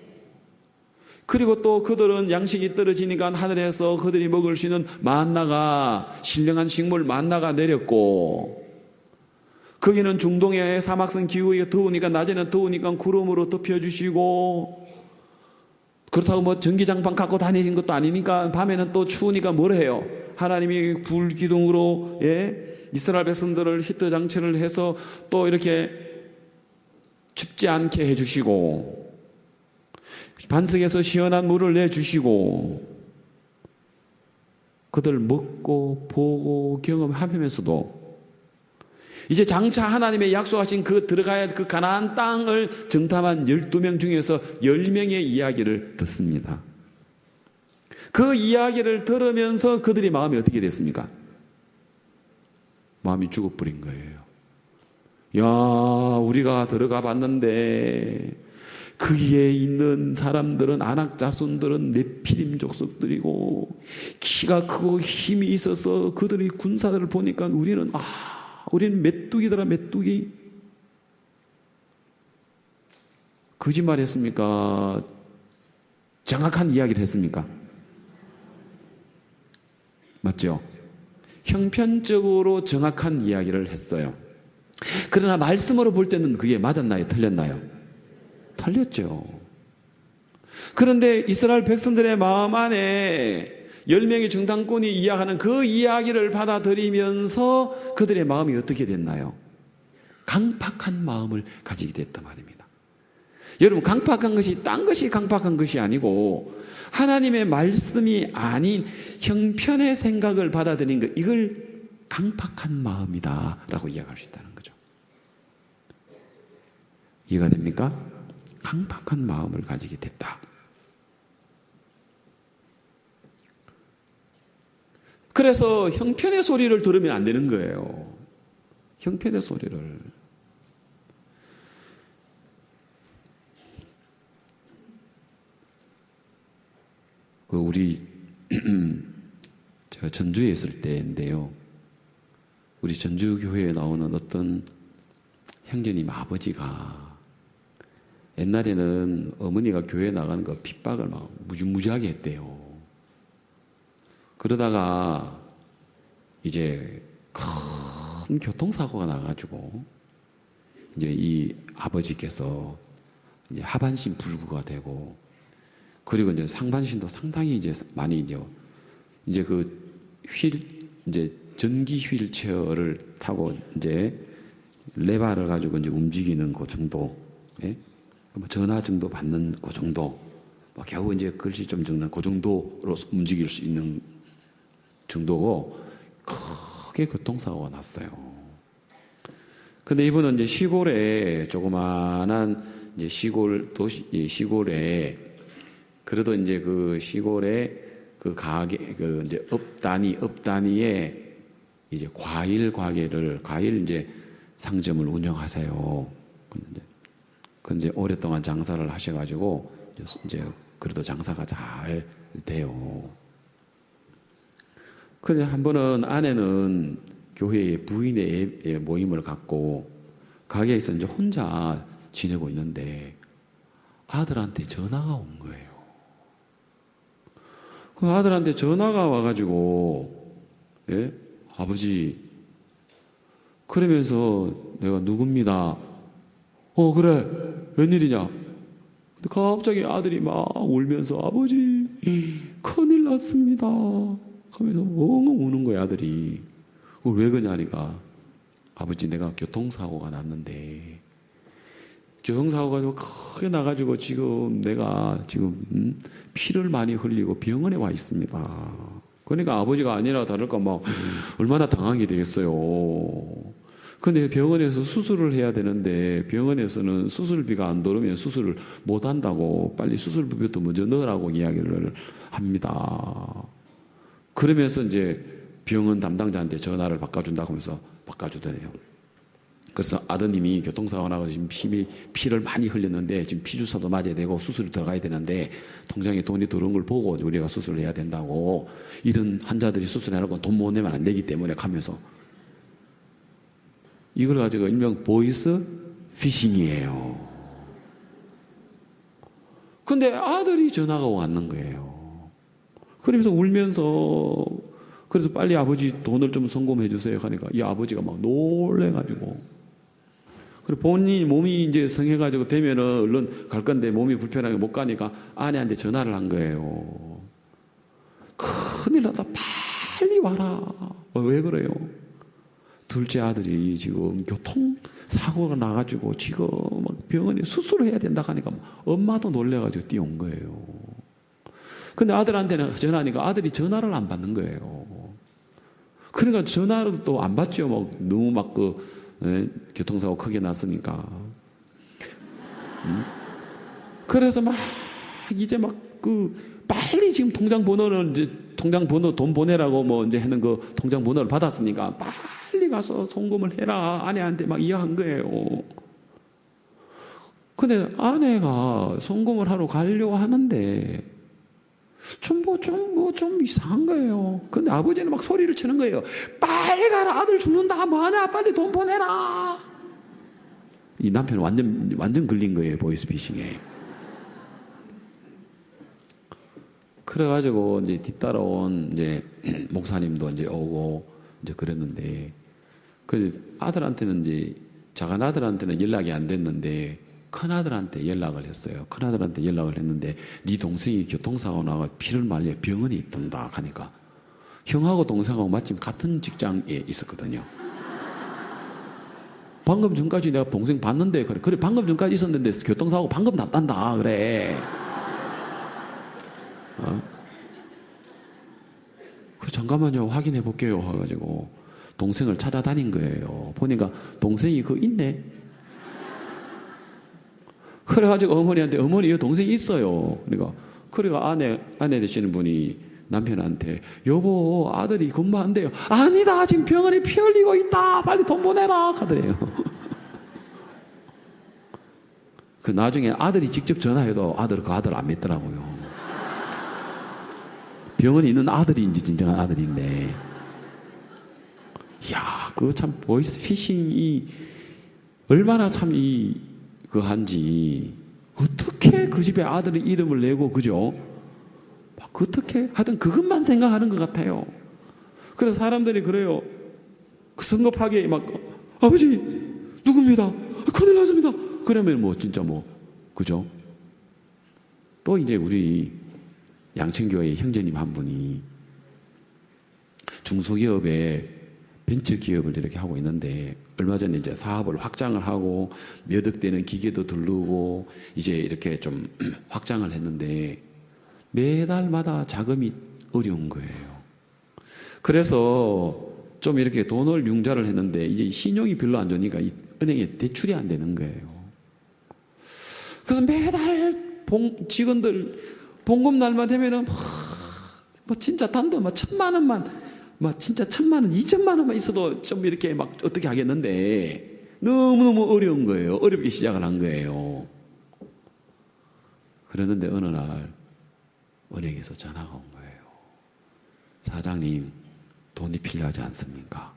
그리고 또 그들은 양식이 떨어지니까 하늘에서 그들이 먹을 수 있는 만나가, 신령한 식물 만나가 내렸고, 거기는 중동의 사막성 기후에 더우니까 낮에는 더우니까 구름으로 덮여주시고, 그렇다고 뭐 전기장판 갖고 다니는 것도 아니니까 밤에는 또 추우니까 뭘 해요? 하나님이 불기둥으로 이스라엘 백성들을 히터 장치를 해서 또 이렇게 춥지 않게 해주시고, 반석에서 시원한 물을 내주시고, 그들 먹고 보고 경험하면서도 이제 장차 하나님의 약속하신 그 들어가야 할 그 가나안 땅을 정탐한 12명 중에서 10명의 이야기를 듣습니다. 그 이야기를 들으면서 그들의 마음이 어떻게 됐습니까? 마음이 죽어버린 거예요. 야, 우리가 들어가 봤는데 거기에 있는 사람들은 아낙 자손들은 네피림 족속들이고 키가 크고 힘이 있어서 그들의 군사들을 보니까 우리는 메뚜기더라, 메뚜기. 거짓말했습니까? 정확한 이야기를 했습니까? 맞죠? 형편적으로 정확한 이야기를 했어요. 그러나 말씀으로 볼 때는 그게 맞았나요? 틀렸나요? 틀렸죠. 그런데 이스라엘 백성들의 마음 안에 10명의 정탐꾼이 이야기하는 그 이야기를 받아들이면서 그들의 마음이 어떻게 됐나요? 강팍한 마음을 가지게 됐단 말입니다. 여러분, 강팍한 것이 딴 것이 강팍한 것이 아니고 하나님의 말씀이 아닌 형편의 생각을 받아들인 것, 이걸 강팍한 마음이다 라고 이야기할 수 있다는 거죠. 이해가 됩니까? 강팍한 마음을 가지게 됐다. 그래서 형편의 소리를 들으면 안 되는 거예요. 형편의 소리를. 우리 제가 전주에 있을 때인데요. 우리 전주교회에 나오는 어떤 형제님 아버지가 옛날에는 어머니가 교회 나가는 거 핍박을 막 무지무지하게 했대요. 그러다가 이제 큰 교통사고가 나가지고 이제 이 아버지께서 이제 하반신 불구가 되고, 그리고 이제 상반신도 상당히 이제 많이 이제 이제 전기 휠체어를 타고 이제 레바를 가지고 이제 움직이는 그 정도, 예? 전화증도 받는 그 정도, 겨우 이제 글씨 좀 적는 그 정도로 움직일 수 있는 정도고, 크게 교통사고가 났어요. 근데 이분은 이제 시골에 조그마한 이제 시골에 그래도 이제 그 시골에 그 가게 이제 업 단위에 이제 과일 이제 상점을 운영하세요. 근데 오랫동안 장사를 하셔가지고 이제 그래도 장사가 잘 돼요. 근데 한 번은 아내는 교회에 부인의 모임을 갖고 가게에서 이제 혼자 지내고 있는데 아들한테 전화가 온 거예요. 그 아들한테 전화가 와가지고, 예? 아버지, 그러면서 내가 누굽니다. 그래, 웬일이냐? 근데 갑자기 아들이 막 울면서 아버지, 큰일 났습니다 하면서 엉엉 우는 거야, 아들이. 왜 그러냐니까, 아버지, 내가 교통사고가 났는데, 교통사고가 크게 나가지고 내가 피를 많이 흘리고 병원에 와 있습니다. 그러니까 아버지가 아니라 다를까 막 얼마나 당황이 되겠어요. 근데 병원에서 수술을 해야 되는데 병원에서는 수술비가 안 들어오면 수술을 못 한다고 빨리 수술비부터 먼저 넣으라고 이야기를 합니다. 그러면서 이제 병원 담당자한테 전화를 바꿔준다고 하면서 바꿔주더래요. 그래서 아드님이 교통사고 나고 지금 피를 많이 흘렸는데 지금 피주사도 맞아야 되고 수술이 들어가야 되는데 통장에 돈이 들어온 걸 보고 우리가 수술을 해야 된다고, 이런 환자들이 수술해놓고 돈 못 내면 안 되기 때문에 하면서 이걸 가지고 일명 보이스 피싱이에요. 근데 아들이 전화가 왔는 거예요. 그러면서 울면서 그래서 빨리 아버지 돈을 좀 송금해 주세요 하니까 이 아버지가 막 놀래가지고, 그리고 본인이 몸이 이제 성해가지고 되면은 얼른 갈 건데 몸이 불편하게 못 가니까 아내한테 전화를 한 거예요. 큰일 났다. 빨리 와라. 왜 그래요? 둘째 아들이 지금 교통사고가 나가지고 지금 막 병원에 수술을 해야 된다 하니까 엄마도 놀래가지고 뛰어온 거예요. 근데 아들한테는 전화하니까 아들이 전화를 안 받는 거예요. 그러니까 전화를 또 안 받죠. 너무 교통사고 크게 났으니까. 그래서 이제 빨리 지금 통장 번호 돈 보내라고 이제 하는 그 통장 번호를 받았으니까 빨리 가서 송금을 해라. 아내한테 이야기한 거예요. 근데 아내가 송금을 하러 가려고 하는데 좀 이상한 거예요. 근데 아버지는 막 소리를 치는 거예요. 빨리 가라. 아들 죽는다. 뭐하냐. 빨리 돈 보내라. 이 남편은 완전 걸린 거예요. 보이스피싱에. 그래가지고 이제 뒤따라온 이제 목사님도 이제 오고 이제 그랬는데, 그 아들한테는 이제 작은 아들한테는 연락이 안 됐는데 큰아들한테 연락을 했어요. 큰아들한테 연락을 했는데 네 동생이 교통사고 나가 피를 말려 병원에 있던다 하니까, 형하고 동생하고 마침 같은 직장에 있었거든요. 방금 전까지 내가 동생 봤는데 그래 방금 전까지 있었는데 교통사고 방금 났단다 그래. 그래 잠깐만요 확인해 볼게요 해가지고 동생을 찾아다닌 거예요. 보니까 동생이 있네. 그래가지고 어머니한테 어머니 동생이 있어요. 그러니까 아내 되시는 분이 남편한테 여보 아들이 근무한대요. 아니다 지금 병원에 피 흘리고 있다 빨리 돈 보내라 하더래요. 그 나중에 아들이 직접 전화해도 그 아들 안 믿더라고요. 병원에 있는 아들이 이제 진정한 아들인데, 이야 그거 참 보이스 피싱이 얼마나 참 한지 그 집에 아들의 이름을 내고, 그죠? 막 어떻게 하든 그것만 생각하는 것 같아요. 그래서 사람들이 그래요. 그 성급하게 막, 아버지, 누굽니다. 큰일 났습니다. 그러면 뭐, 진짜 뭐, 그죠? 또 이제 우리 양천교회 형제님 한 분이 중소기업에 벤처기업을 이렇게 하고 있는데, 얼마 전에 이제 사업을 확장을 하고 몇 억 되는 기계도 들르고 이제 이렇게 좀 확장을 했는데 매달마다 자금이 어려운 거예요. 그래서 좀 이렇게 돈을 융자를 했는데 이제 신용이 별로 안 좋으니까 이 은행에 대출이 안 되는 거예요. 그래서 매달 직원들 봉급 날만 되면은 뭐 진짜 단돈 뭐 1,000만 원만 막 진짜 1,000만 원, 2,000만 원만 있어도 좀 이렇게 막 어떻게 하겠는데 너무너무 어려운 거예요. 어렵게 시작을 한 거예요. 그랬는데 어느 날 은행에서 전화가 온 거예요. 사장님, 돈이 필요하지 않습니까?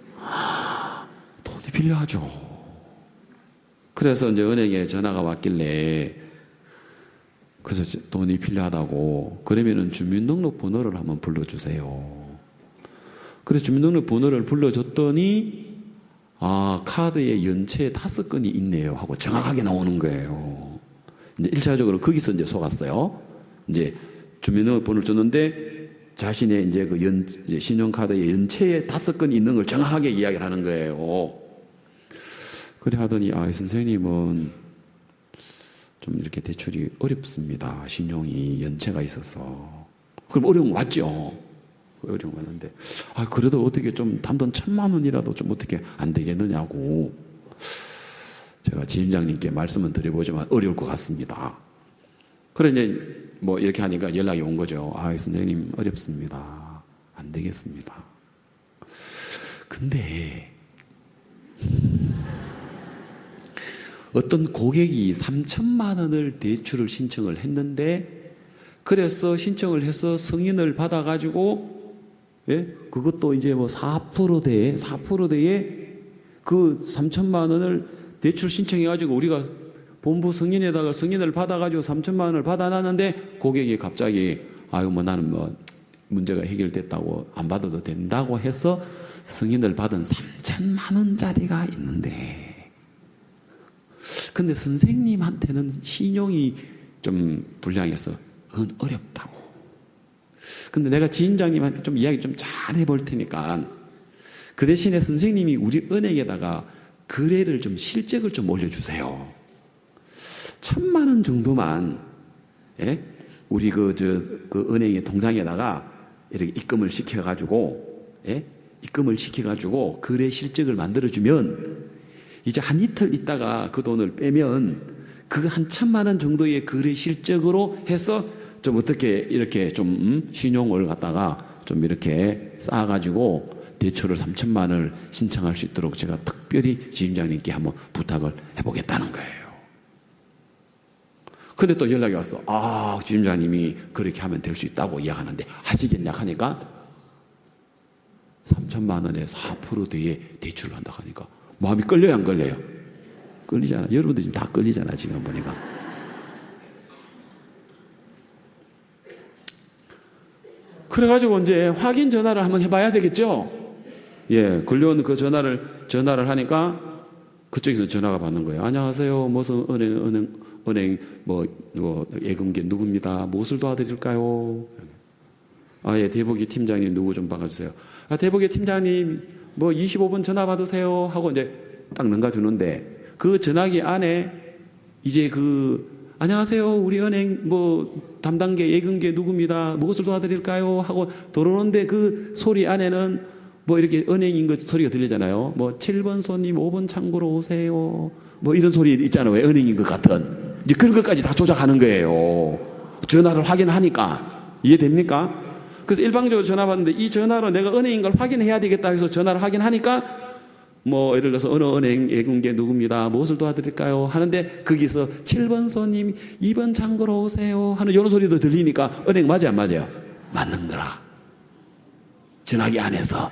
돈이 필요하죠. 그래서 이제 은행에 전화가 왔길래 그래서 돈이 필요하다고 그러면은 주민등록 번호를 한번 불러주세요. 그래서 주민등록 번호를 불러줬더니 카드에 연체 5건이 있네요 하고 정확하게 나오는 거예요. 이제 1차적으로 거기서 이제 속았어요. 이제 주민등록 번호를 줬는데 자신의 이제 이제 신용카드에 연체에 5건이 있는 걸 정확하게 이야기를 하는 거예요. 그래 하더니 선생님은 좀 이렇게 대출이 어렵습니다. 신용이 연체가 있어서. 그럼 어려운 거 맞죠? 어려운 거 맞는데 그래도 어떻게 좀 단돈 1,000만 원이라도 좀 어떻게 안 되겠느냐고 제가 지점장님께 말씀은 드려보지만 어려울 것 같습니다. 그래 이제 뭐 이렇게 하니까 연락이 온 거죠. 선생님 어렵습니다. 안 되겠습니다. 근데 어떤 고객이 3,000만 원을 대출을 신청을 했는데 그래서 신청을 해서 승인을 받아가지고 그것도 이제 뭐 4%대에 그 3,000만 원을 대출 신청해가지고 우리가 본부 승인에다가 승인을 받아가지고 3,000만 원을 받아놨는데 고객이 갑자기 나는 뭐 문제가 해결됐다고 안 받아도 된다고 해서 승인을 받은 3,000만 원짜리가 있는데 근데 선생님한테는 신용이 좀 불량해서 어렵다고. 근데 내가 지점장님한테 좀 이야기 좀 잘 해볼 테니까 그 대신에 선생님이 우리 은행에다가 거래를 좀 실적을 좀 올려주세요. 1,000만 원 정도만 우리 그 은행의 통장에다가 이렇게 입금을 시켜가지고 거래 실적을 만들어주면 이제 한 이틀 있다가 그 돈을 빼면 그 한 1,000만 원 정도의 거래 실적으로 해서 좀 어떻게 이렇게 좀 신용을 갖다가 좀 이렇게 쌓아가지고 대출을 3,000만 원을 신청할 수 있도록 제가 특별히 지점장님께 한번 부탁을 해보겠다는 거예요. 근데 또 연락이 왔어. 지점장님이 그렇게 하면 될 수 있다고 이야기하는데 하시겠냐 하니까 3,000만 원에 4%대의 대출을 한다고 하니까 마음이 끌려요, 안 끌려요? 끌리잖아. 여러분들 지금 다 끌리잖아, 지금 보니까. 그래가지고 이제 확인 전화를 한번 해봐야 되겠죠? 걸려온 그 전화를 하니까 그쪽에서 전화가 받는 거예요. 안녕하세요. 무슨 은행, 예금계 누구입니다. 무엇을 도와드릴까요? 대복이 팀장님 누구 좀 바꿔주세요. 대복이 팀장님, 25분 전화 받으세요. 하고 이제 딱 넘겨주는데 그 전화기 안에 이제 안녕하세요. 우리 은행 담당계 예금계 누구입니다. 무엇을 도와드릴까요? 하고 들어오는데 그 소리 안에는 이렇게 은행인 것 소리가 들리잖아요. 7번 손님 5번 창구로 오세요. 이런 소리 있잖아요. 왜 은행인 것 같은. 이제 그런 것까지 다 조작하는 거예요. 전화를 확인하니까. 이해됩니까? 그래서 일방적으로 전화 받는데 이 전화로 내가 은행인 걸 확인해야 되겠다 해서 전화를 확인하니까 예를 들어서 어느 은행 예금계 누구입니다. 무엇을 도와드릴까요? 하는데 거기서 7번 손님 2번 창구로 오세요 하는 이런 소리도 들리니까 은행 맞아요, 안 맞아요? 맞는 거라. 전화기 안에서.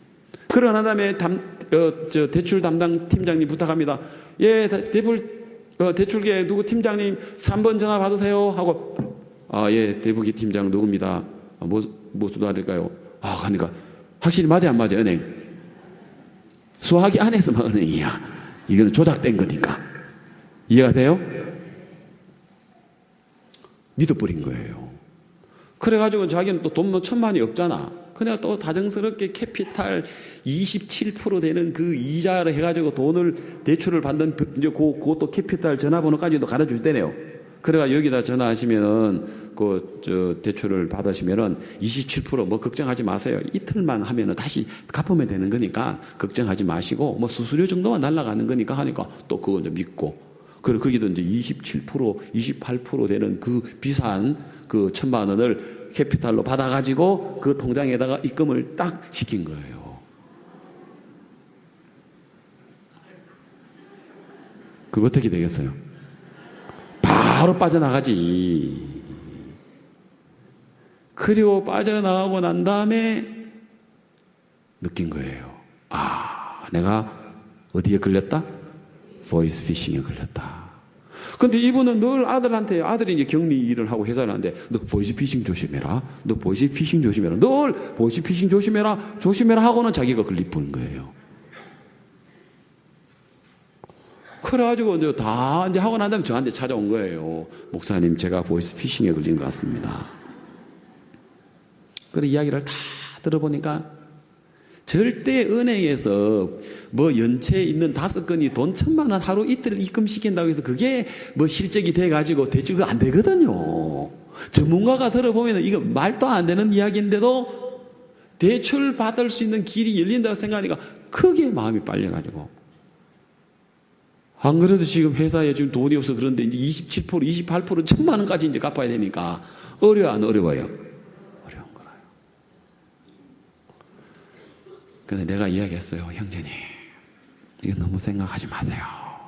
그러고 난 다음에 대출 담당 팀장님 부탁합니다. 대출계 누구 팀장님 3번 전화 받으세요 하고 예, 대부기 팀장 누굽니다. 뭐 수도할까요? 그러니까 확실히 맞아 안 맞아 은행? 수화기 안에서만 은행이야. 이거는 조작된 거니까. 이해가 돼요? 믿어버린 거예요. 그래가지고 자기는 또 돈 1,000만이 없잖아. 그냥 또 다정스럽게 캐피탈 27% 되는 그 이자를 해가지고 돈을 대출을 받는 이제 그것도 캐피탈 전화번호까지도 가르쳐주대네요. 그래가 여기다 전화하시면은 대출을 받으시면은 27% 뭐 걱정하지 마세요. 이틀만 하면은 다시 갚으면 되는 거니까 걱정하지 마시고 뭐 수수료 정도만 날라가는 거니까 하니까 또 그거 이제 믿고. 그리고 거기도 이제 27%, 28% 되는 그 비싼 그 1,000만 원을 캐피탈로 받아가지고 그 통장에다가 입금을 딱 시킨 거예요. 그거 어떻게 되겠어요? 바로 빠져나가지. 그리고 빠져나가고 난 다음에 느낀 거예요. 내가 어디에 걸렸다? 보이스 피싱에 걸렸다. 근데 이분은 늘 아들이 이제 격리 일을 하고 회사를 하는데, 너 보이스 피싱 조심해라. 너 보이스 피싱 조심해라. 늘 보이스 피싱 조심해라. 조심해라 하고는 자기가 걸리는 거예요. 그래가지고 이제 다 이제 하고 난 다음에 저한테 찾아온 거예요. 목사님, 제가 보이스 피싱에 걸린 것 같습니다. 그래 이야기를 다 들어보니까 절대 은행에서 뭐 연체에 있는 5건이 돈 1,000만 원 하루 이틀 입금시킨다고 해서 그게 뭐 실적이 돼가지고 대출 그거 안 되거든요. 전문가가 들어보면 이거 말도 안 되는 이야기인데도 대출 받을 수 있는 길이 열린다고 생각하니까 크게 마음이 빨려가지고. 안 그래도 지금 회사에 지금 돈이 없어 그런데 이제 27%, 28%, 1,000만 원까지 이제 갚아야 되니까 어려워 안 어려워요? 근데 내가 이야기했어요. 형제님, 이거 너무 생각하지 마세요.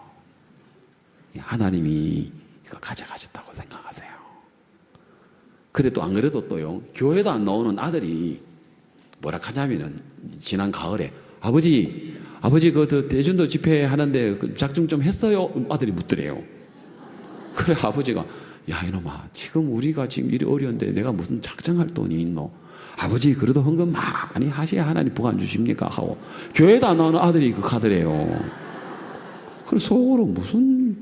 하나님이 이거 가져가셨다고 생각하세요. 그래도 안 그래도 또요, 교회도 안 나오는 아들이 뭐라 하냐면은 지난 가을에 아버지 그 대전도 집회 하는데 작정 좀 했어요? 아들이 묻더래요. 그래 아버지가 야 이놈아, 지금 우리가 지금 일이 어려운데 내가 무슨 작정할 돈이 있노? 아버지 그래도 헌금 많이 하셔야 하나님 복 안 주십니까? 하고 교회도 안 나오는 아들이 그 가더래요. 그래서 속으로 무슨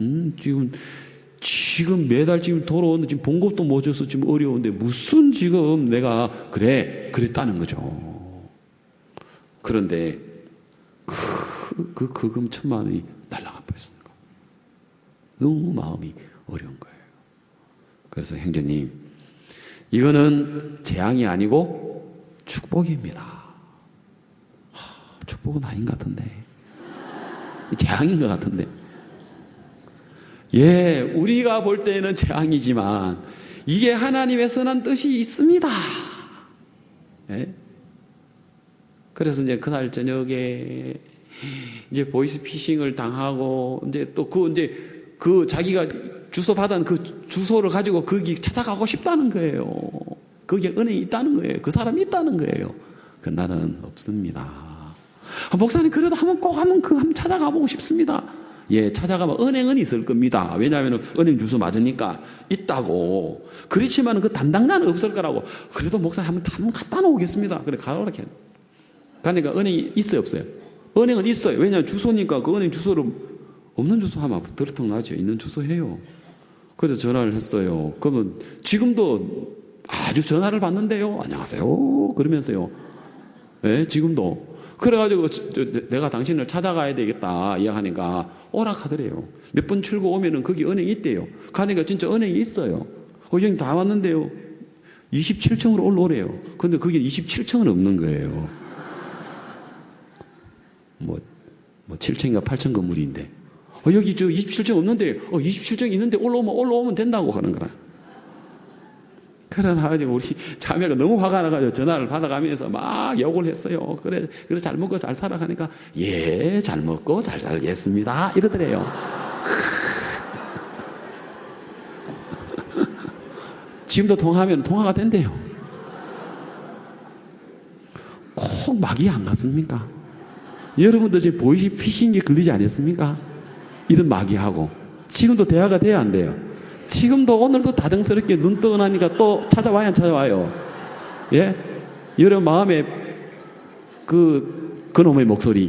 지금 매달 지금 돌아오는데 지금 봉급도 못 줘서 지금 어려운데 무슨 지금 내가 그랬다는 거죠. 그런데 그 금 1,000만 원이 날아가 버렸습니다. 너무 마음이 어려운 거예요. 그래서 형제님, 이거는 재앙이 아니고 축복입니다. 축복은 아닌 것 같은데. 재앙인 것 같은데. 예, 우리가 볼 때는 재앙이지만 이게 하나님의 선한 뜻이 있습니다. 예? 그래서 이제 그날 저녁에 이제 보이스 피싱을 당하고 이제 또 그 자기가 주소 받은 그 주소를 가지고 거기 찾아가고 싶다는 거예요. 거기에 은행이 있다는 거예요. 그 사람이 있다는 거예요. 그 나는 없습니다. 목사님 그래도 한번 찾아가 보고 싶습니다. 예, 찾아가면 은행은 있을 겁니다. 왜냐하면 은행 주소 맞으니까 있다고. 그렇지만 그 담당자는 없을 거라고. 그래도 목사님 한번 갖다 놓겠습니다. 그래 가라고 해. 그러니까 은행이 있어요, 없어요? 은행은 있어요. 왜냐하면 주소니까 그 은행 주소를 없는 주소 하면 들통 나죠. 있는 주소 해요. 그래서 전화를 했어요. 그러면 지금도 아주 전화를 받는데요. 안녕하세요. 그러면서요. 네, 지금도. 그래가지고 내가 당신을 찾아가야 되겠다 이야기하니까 오락하더래요. 몇 번 출고 오면은 거기 은행이 있대요. 가니까 진짜 은행이 있어요. 여기 다 왔는데요. 27층으로 올라오래요. 근데 거기 27층은 없는 거예요. 뭐 7층인가 8층 건물인데. 여기 저 27층 없는데, 27층 있는데 올라오면 된다고 하는 거라. 그래가지고 우리 자매가 너무 화가 나가지고 전화를 받아가면서 막 욕을 했어요. 그래 잘 먹고 잘 살아가니까, 예, 잘 먹고 잘 살겠습니다. 이러더래요. 지금도 통화하면 통화가 된대요. 꼭 막이 안 갔습니까? 여러분도 지금 보이시 피싱에 걸리지 않았습니까? 이런 마귀하고 지금도 대화가 돼야 안 돼요? 지금도 오늘도 다정스럽게 눈 뜨고 나니까 또 찾아와야 안 찾아와요? 예? 여러분 마음에 그놈의 목소리.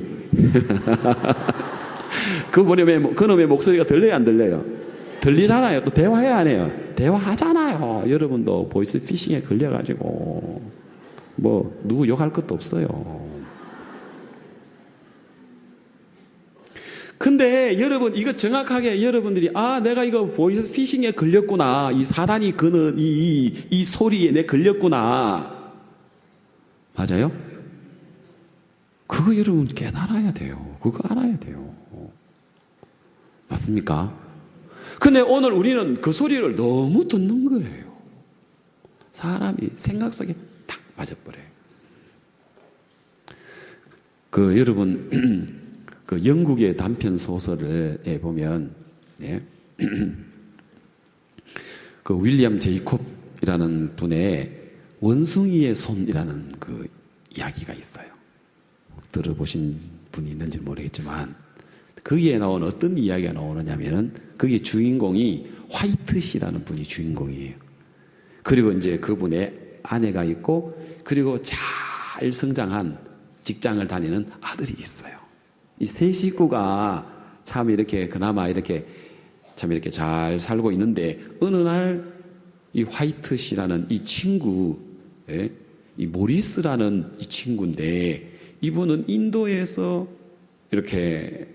그놈의 목소리가 들려야 안 들려요? 들리잖아요. 또 대화해야 안 해요? 대화하잖아요. 여러분도 보이스 피싱에 걸려가지고 뭐 누구 욕할 것도 없어요. 근데 여러분 이거 정확하게 여러분들이 내가 이거 보이스 피싱에 걸렸구나. 이 사단이 그는 이 소리에 내 걸렸구나. 맞아요? 그거 여러분 깨달아야 돼요. 그거 알아야 돼요. 맞습니까? 근데 오늘 우리는 그 소리를 너무 듣는 거예요. 사람이 생각 속에 탁 맞아버려요. 여러분 그 영국의 단편 소설을 보면 그 윌리엄 제이콥이라는 분의 원숭이의 손이라는 그 이야기가 있어요. 들어보신 분이 있는지 모르겠지만 거기에 나온 어떤 이야기가 나오느냐면은 거기에 주인공이 화이트시라는 분이 주인공이에요. 그리고 이제 그분의 아내가 있고 그리고 잘 성장한 직장을 다니는 아들이 있어요. 이 세 식구가 참 이렇게 그나마 이렇게 참 이렇게 잘 살고 있는데 어느 날 이 화이트시라는 이 친구, 이 모리스라는 이 친구인데 이분은 인도에서 이렇게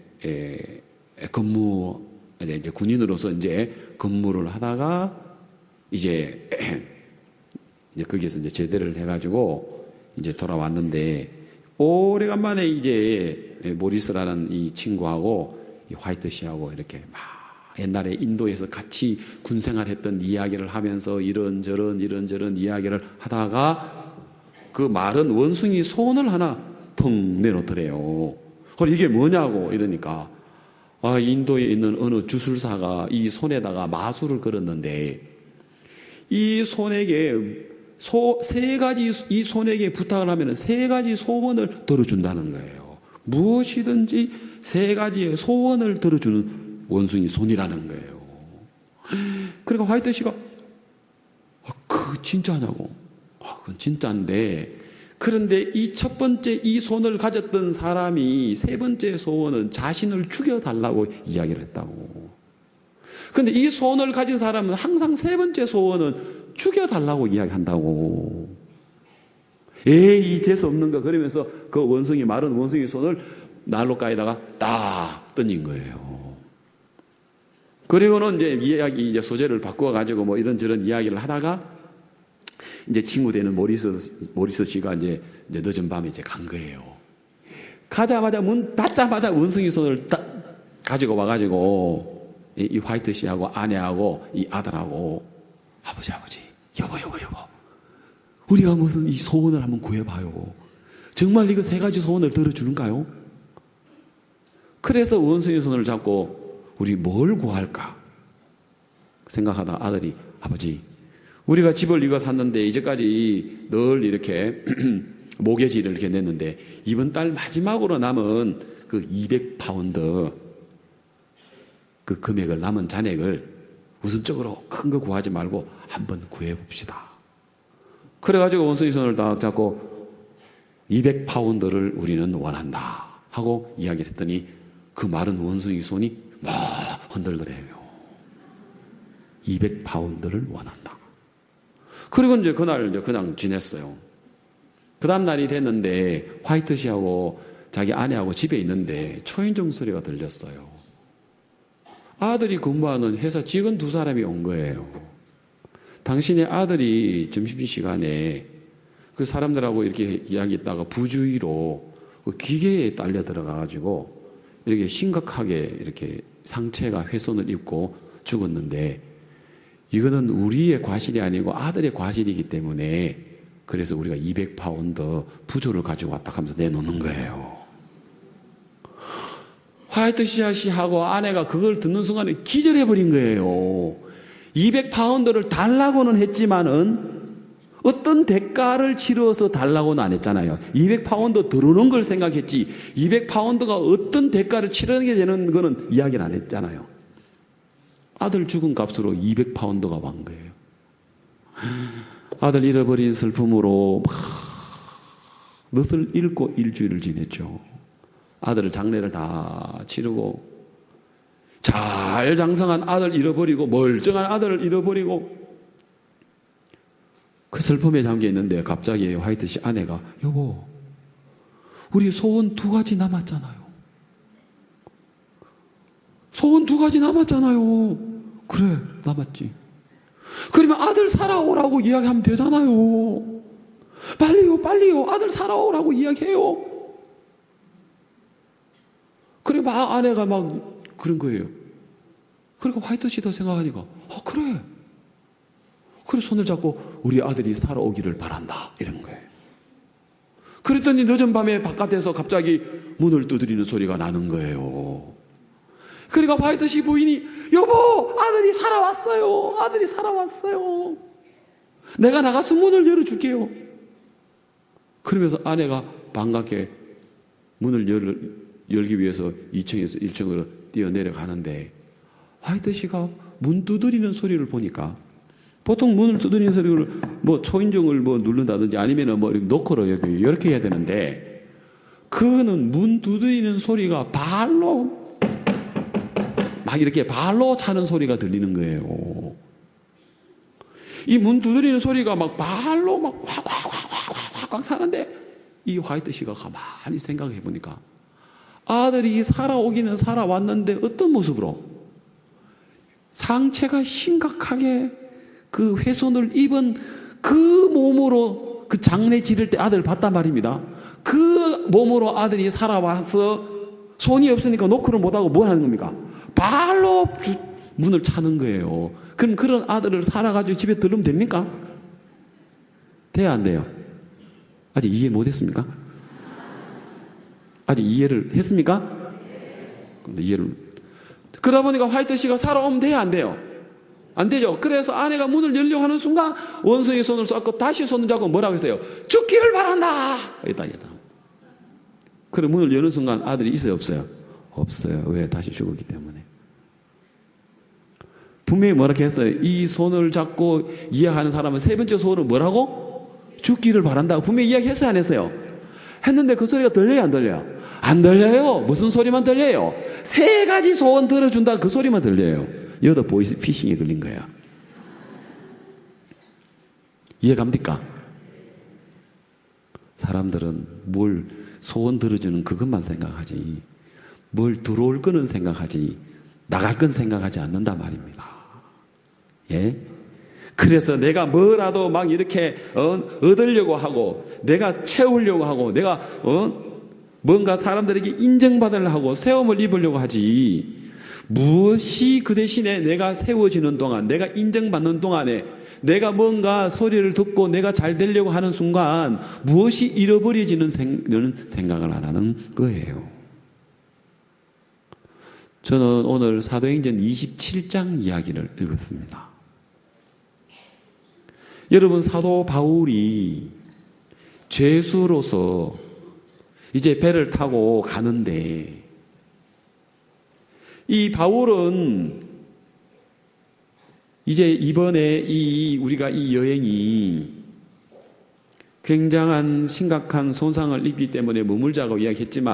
이제 군인으로서 이제 근무를 하다가 이제 거기에서 이제 제대를 해가지고 이제 돌아왔는데 오래간만에 이제 모리스라는 이 친구하고 이 화이트 씨하고 이렇게 막 옛날에 인도에서 같이 군생활했던 이야기를 하면서 이런저런 이야기를 하다가 그 마른 원숭이 손을 하나 텅 내놓더래요. 그럼 이게 뭐냐고 이러니까 인도에 있는 어느 주술사가 이 손에다가 마술을 걸었는데 이 손에게 세 가지 이 손에게 부탁을 하면 세 가지 소원을 들어준다는 거예요. 무엇이든지 세 가지의 소원을 들어주는 원숭이 손이라는 거예요. 그러니까 화이트 씨가 그거 진짜냐고. 그건 진짜인데 그런데 이 첫 번째 이 손을 가졌던 사람이 세 번째 소원은 자신을 죽여달라고 이야기를 했다고. 그런데 이 손을 가진 사람은 항상 세 번째 소원은 죽여달라고 이야기한다고. 에이 재수 없는 거 그러면서 그 원숭이 마른 원숭이 손을 난로가에다가 딱 던진 거예요. 그리고는 이제 소재를 바꾸어 가지고 뭐 이런저런 이야기를 하다가 이제 친구 되는 모리스 씨가 이제 늦은 밤에 이제 간 거예요. 가자마자 문 닫자마자 원숭이 손을 딱 가지고 와가지고 이 화이트 씨하고 아내하고 이 아들하고 아버지 여보 우리가 무슨 이 소원을 한번 구해봐요. 정말 이거 세 가지 소원을 들어주는가요? 그래서 원숭이 손을 잡고 우리 뭘 구할까 생각하다 아들이 아버지 우리가 집을 이거 샀는데 이제까지 늘 이렇게 모계지를 이렇게 냈는데 이번 달 마지막으로 남은 그 200파운드 그 금액을 남은 잔액을 우선적으로 큰 거 구하지 말고 한번 구해봅시다. 그래가지고 원숭이 손을 딱 잡고 200파운드를 우리는 원한다 하고 이야기를 했더니 그 마른 원숭이 손이 막 흔들더래요. 200파운드를 원한다. 그리고 이제 그날 이제 그냥 지냈어요. 그 다음 날이 됐는데 화이트 씨하고 자기 아내하고 집에 있는데 초인종 소리가 들렸어요. 아들이 근무하는 회사 직원 두 사람이 온 거예요. 당신의 아들이 점심시간에 그 사람들하고 이렇게 이야기했다가 부주의로 그 기계에 딸려 들어가가지고 이렇게 심각하게 이렇게 상체가 훼손을 입고 죽었는데 이거는 우리의 과실이 아니고 아들의 과실이기 때문에 그래서 우리가 200파운드 부조를 가지고 왔다 하면서 내놓는 거예요. 화이트 씨하고 아내가 그걸 듣는 순간에 기절해버린 거예요. 200파운드를 달라고는 했지만은 어떤 대가를 치러서 달라고는 안 했잖아요. 200파운드 들어오는 걸 생각했지 200파운드가 어떤 대가를 치르게 되는 거는 이야기를 안 했잖아요. 아들 죽은 값으로 200파운드가 wan 거예요. 아들 잃어버린 슬픔으로 막 넛을 잃고 일주일을 지냈죠. 아들을 장례를 다 치르고 잘 장성한 아들 잃어버리고 멀쩡한 아들을 잃어버리고 그 슬픔에 잠겨 있는데 갑자기 화이트 씨 아내가 여보 우리 소원 2가지 남았잖아요. 소원 2가지 남았잖아요. 그래 남았지. 그러면 아들 살아오라고 이야기하면 되잖아요. 빨리요 아들 살아오라고 이야기해요. 그래 막 아내가 막 그런 거예요. 그러니까 화이트 씨도 생각하니까 그래 손을 잡고 우리 아들이 살아오기를 바란다 이런 거예요. 그랬더니 늦은 밤에 바깥에서 갑자기 문을 두드리는 소리가 나는 거예요. 그러니까 화이트 씨 부인이 여보 아들이 살아왔어요. 아들이 살아왔어요. 내가 나가서 문을 열어줄게요. 그러면서 아내가 반갑게 문을 열기 위해서 2층에서 1층으로 뛰어내려가는데 화이트 씨가 문 두드리는 소리를 보니까 보통 문을 두드리는 소리를 뭐 초인종을 뭐 누른다든지 아니면은 뭐 노크로 이렇게 해야 되는데 그거는 문 두드리는 소리가 발로 막 이렇게 발로 차는 소리가 들리는 거예요. 이 문 두드리는 소리가 막 발로 막 확 사는데 이 화이트 씨가 가만히 생각해 보니까 아들이 살아오기는 살아왔는데 어떤 모습으로 상체가 심각하게 그 훼손을 입은 그 몸으로 그 장례 지를 때 아들을 봤단 말입니다. 그 몸으로 아들이 살아와서 손이 없으니까 노크를 못하고 뭐 하는 겁니까? 발로 문을 차는 거예요. 그럼 그런 아들을 살아가지고 집에 들으면 됩니까? 돼야 안 돼요? 아직 이해 못했습니까? 아직 이해를 했습니까? 근데 이해를 그러다 보니까 화이트 씨가 살아오면 돼야 안 돼요? 안 되죠. 그래서 아내가 문을 열려고 하는 순간 원숭이 손을 쏘고 다시 손을 잡고 뭐라고 했어요? 죽기를 바란다. 이다. 그래 문을 여는 순간 아들이 있어요 없어요? 없어요. 왜? 다시 죽었기 때문에. 분명히 뭐라고 했어요? 이 손을 잡고 이해하는 사람은 세 번째 소원은 뭐라고? 죽기를 바란다고 분명히 이야기했어요 안 했어요? 했는데 그 소리가 들려요 안 들려요? 안 들려요. 무슨 소리만 들려요? 3가지 소원 들어준다 그 소리만 들려요. 여기다 보이스 피싱에 걸린 거야. 이해갑니까? 사람들은 뭘 소원 들어주는 그것만 생각하지 뭘 들어올 거는 생각하지 나갈 건 생각하지 않는단 말입니다. 예? 그래서 내가 뭐라도 막 이렇게 얻으려고 하고 내가 채우려고 하고 내가 뭔가 사람들에게 인정받으려고 하고 세움을 입으려고 하지 무엇이 그 대신에 내가 세워지는 동안 내가 인정받는 동안에 내가 뭔가 소리를 듣고 내가 잘 되려고 하는 순간 무엇이 잃어버려지는 생각을 안 하는 거예요. 저는 오늘 사도행전 27장 이야기를 읽었습니다. 여러분 사도 바울이 죄수로서 이제 배를 타고 가는데 이 바울은 이제 이번에 우리가 이 여행이 굉장한 심각한 손상을 입기 때문에 머물자고 이야기했지만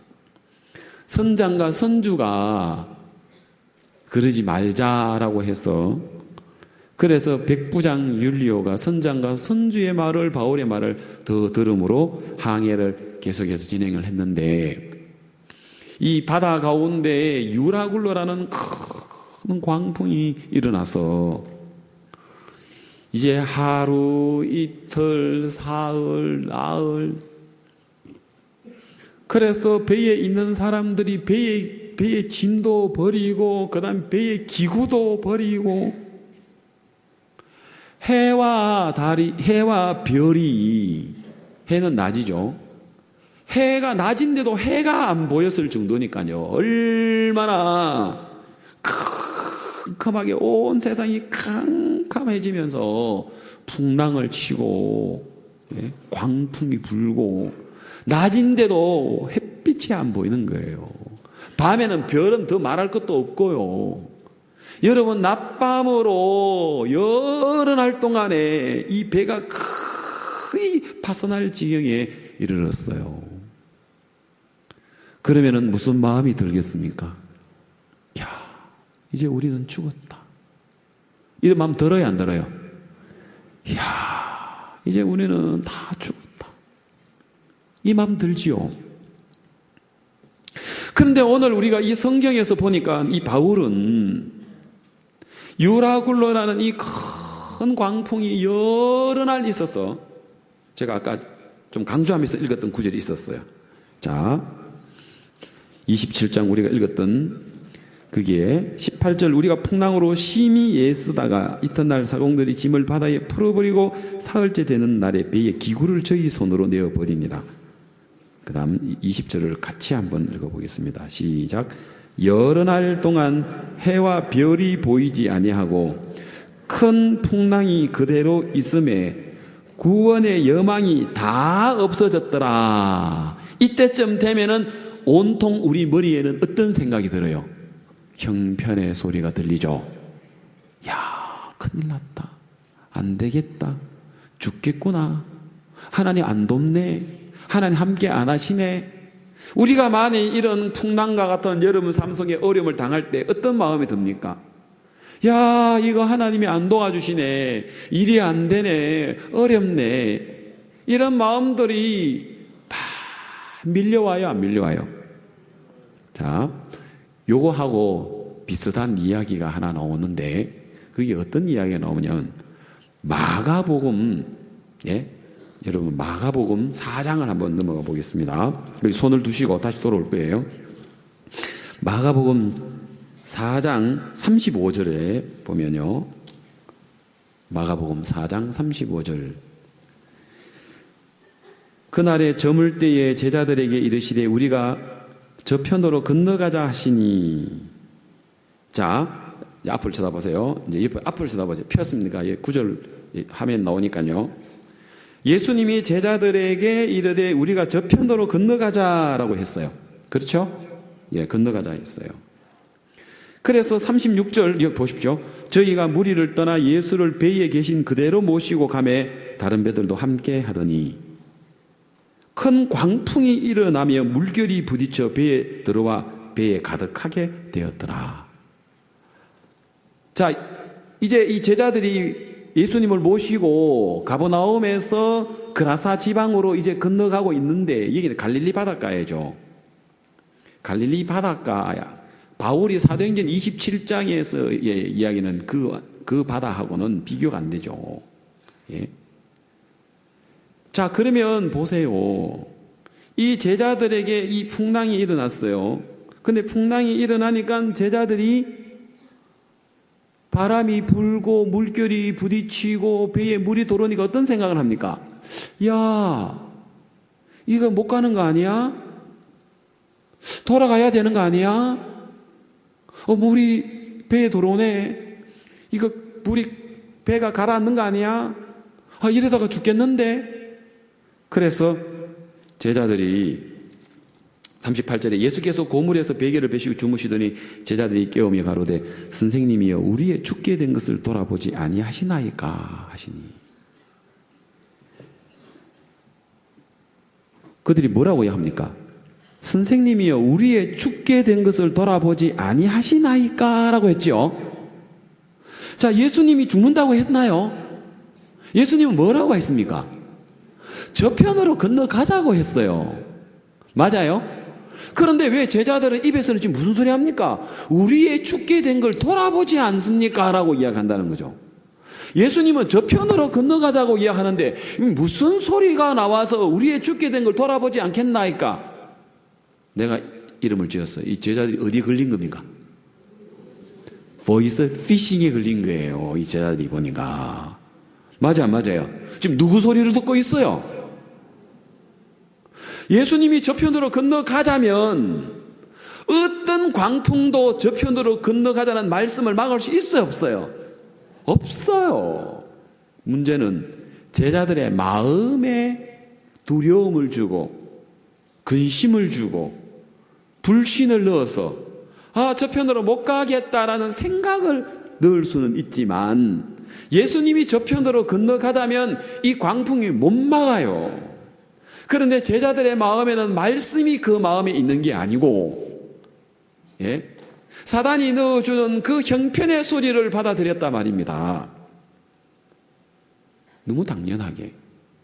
선장과 선주가 그러지 말자라고 해서 그래서 백부장 율리오가 선장과 선주의 말을 바울의 말을 더 들음으로 항해를 계속해서 진행을 했는데 이 바다 가운데에 유라굴로라는 큰 광풍이 일어나서 이제 하루, 이틀, 사흘, 나흘 그래서 배에 있는 사람들이 배의 짐도 버리고 그다음 배의 기구도 버리고 해와 별이 해는 낮이죠. 해가 낮인데도 해가 안 보였을 정도니까요. 얼마나 캄캄하게 온 세상이 캄캄해지면서 풍랑을 치고 광풍이 불고 낮인데도 햇빛이 안 보이는 거예요. 밤에는 별은 더 말할 것도 없고요. 여러분, 낮밤으로 여러 날 동안에 이 배가 거의 파선할 지경에 이르렀어요. 그러면은 무슨 마음이 들겠습니까? 야, 이제 우리는 죽었다. 이런 마음 들어요, 안 들어요? 야, 이제 우리는 다 죽었다. 이 마음 들지요. 그런데 오늘 우리가 이 성경에서 보니까 이 바울은 유라굴로라는 이 큰 광풍이 여러 날 있어서, 제가 아까 좀 강조하면서 읽었던 구절이 있었어요. 자, 27장 우리가 읽었던 그게 18절, 우리가 풍랑으로 심히 애쓰다가 이튿날 사공들이 짐을 바다에 풀어버리고 사흘째 되는 날에 배의 기구를 저희 손으로 내어버립니다. 그 다음 20절을 같이 한번 읽어보겠습니다. 시작. 여러 날 동안 해와 별이 보이지 아니하고 큰 풍랑이 그대로 있음에 구원의 여망이 다 없어졌더라. 이때쯤 되면은 온통 우리 머리에는 어떤 생각이 들어요? 형편의 소리가 들리죠. 야, 큰일 났다. 안 되겠다. 죽겠구나. 하나님 안 돕네. 하나님 함께 안 하시네. 우리가 만약 이런 풍랑과 같은 여러분 삶 속에 어려움을 당할 때 어떤 마음이 듭니까? 야, 이거 하나님이 안 도와주시네. 일이 안 되네. 어렵네. 이런 마음들이 막 밀려와요, 안 밀려와요? 자, 요거하고 비슷한 이야기가 하나 나오는데, 그게 어떤 이야기가 나오냐면 마가복음, 예? 여러분, 마가복음 4장을 한번 넘어가 보겠습니다. 여기 손을 두시고 다시 돌아올 거예요. 마가복음 4장 35절에 보면요. 마가복음 4장 35절. 그날에 저물 때에 제자들에게 이르시되 우리가 저편으로 건너가자 하시니. 자, 앞을 쳐다보세요. 이제 앞을 쳐다보세요. 폈습니까? 9절 화면 나오니까요. 예수님이 제자들에게 이르되 우리가 저편으로 건너가자라고 했어요. 그렇죠? 예, 건너가자 했어요. 그래서 36절 여기 보십시오. 저희가 무리를 떠나 예수를 배에 계신 그대로 모시고 가매 다른 배들도 함께 하더니 큰 광풍이 일어나며 물결이 부딪혀 배에 들어와 배에 가득하게 되었더라. 자, 이제 이 제자들이 예수님을 모시고 가버나움에서 그라사 지방으로 이제 건너가고 있는데, 여기는 갈릴리 바닷가이죠. 갈릴리 바닷가야. 바울이 사도행전 27장에서 이야기는 그 바다하고는 비교가 안 되죠. 예. 자, 그러면 보세요. 이 제자들에게 이 풍랑이 일어났어요. 근데 풍랑이 일어나니까 제자들이 바람이 불고 물결이 부딪히고 배에 물이 들어오니까 어떤 생각을 합니까? 야, 이거 못 가는 거 아니야? 돌아가야 되는 거 아니야? 물이 배에 들어오네. 이거 물이 배가 가라앉는 거 아니야? 이러다가 죽겠는데? 그래서 제자들이 38절에 예수께서 고물에서 베개를 베시고 주무시더니 제자들이 깨우며 가로되 선생님이여 우리의 죽게 된 것을 돌아보지 아니하시나이까 하시니. 그들이 뭐라고 합니까? 선생님이여 우리의 죽게 된 것을 돌아보지 아니하시나이까 라고 했죠. 자, 예수님이 죽는다고 했나요? 예수님은 뭐라고 했습니까? 저편으로 건너가자고 했어요. 맞아요? 그런데 왜 제자들은 입에서는 지금 무슨 소리 합니까? 우리의 죽게 된 걸 돌아보지 않습니까? 라고 이야기한다는 거죠. 예수님은 저편으로 건너가자고 이야기하는데 무슨 소리가 나와서 우리의 죽게 된 걸 돌아보지 않겠나이까? 내가 이름을 지었어요. 이 제자들이 어디에 걸린 겁니까? 보이스 피싱에 걸린 거예요. 이 제자들이 보니까. 맞아, 맞아요. 지금 누구 소리를 듣고 있어요? 예수님이 저편으로 건너가자면 어떤 광풍도 저편으로 건너가자는 말씀을 막을 수 있어요, 없어요? 없어요. 문제는 제자들의 마음에 두려움을 주고 근심을 주고 불신을 넣어서 저편으로 못 가겠다라는 생각을 넣을 수는 있지만 예수님이 저편으로 건너가다면 이 광풍이 못 막아요. 그런데 제자들의 마음에는 말씀이 그 마음에 있는 게 아니고 사단이 넣어주는 그 형편의 소리를 받아들였단 말입니다. 너무 당연하게.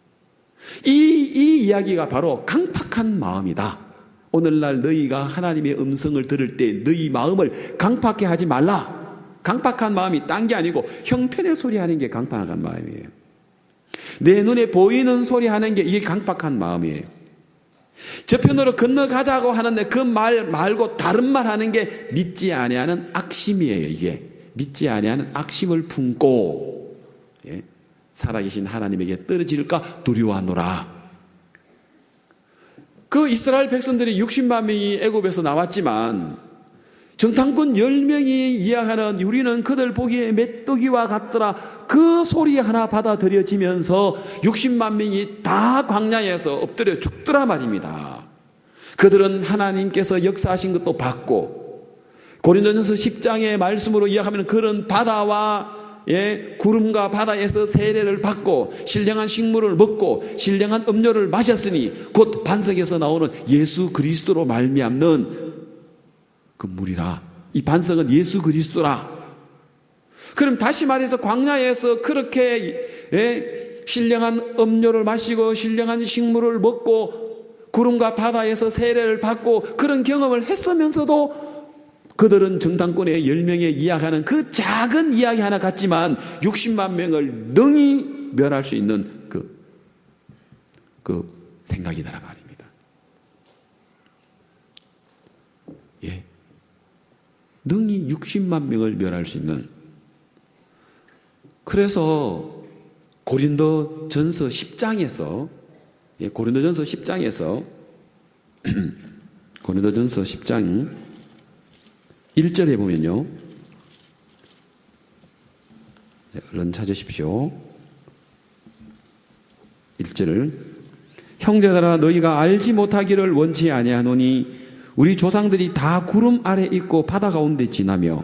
이 이야기가 바로 강팍한 마음이다. 오늘날 너희가 하나님의 음성을 들을 때 너희 마음을 강팍하게 하지 말라. 강팍한 마음이 딴 게 아니고 형편의 소리 하는 게 강팍한 마음이에요. 내 눈에 보이는 소리 하는 게 이게 강팍한 마음이에요. 저편으로 건너가자고 하는데 그 말 말고 다른 말 하는 게 믿지 아니하는 악심이에요. 이게 믿지 아니하는 악심을 품고 살아계신 하나님에게 떨어질까 두려워하노라. 그 이스라엘 백성들이 60만 명이 애굽에서 나왔지만 정탐꾼 10명이 이야기하는 우리는 그들 보기에 메뚜기와 같더라. 그 소리 하나 받아들여지면서 60만 명이 다 광야에서 엎드려 죽더라 말입니다. 그들은 하나님께서 역사하신 것도 봤고 고린도전서 10장의 말씀으로 이야기하면 그런 바다와 구름과 바다에서 세례를 받고 신령한 식물을 먹고 신령한 음료를 마셨으니 곧 반석에서 나오는 예수 그리스도로 말미암는 그 물이라. 이 반석은 예수 그리스도라. 그럼 다시 말해서 광야에서 그렇게 신령한 음료를 마시고 신령한 식물을 먹고 구름과 바다에서 세례를 받고 그런 경험을 했으면서도 그들은 정탐꾼의 10명에 이야기하는 그 작은 이야기 하나 같지만 60만 명을 능히 멸할 수 있는 그 생각이다라 말입니다. 능히 60만 명을 멸할 수 있는. 그래서 고린도전서 10장에서 고린도전서 10장 1절에 보면요. 얼른 찾으십시오. 1절을 형제들아 너희가 알지 못하기를 원치 아니하노니 우리 조상들이 다 구름 아래 있고 바다 가운데 지나며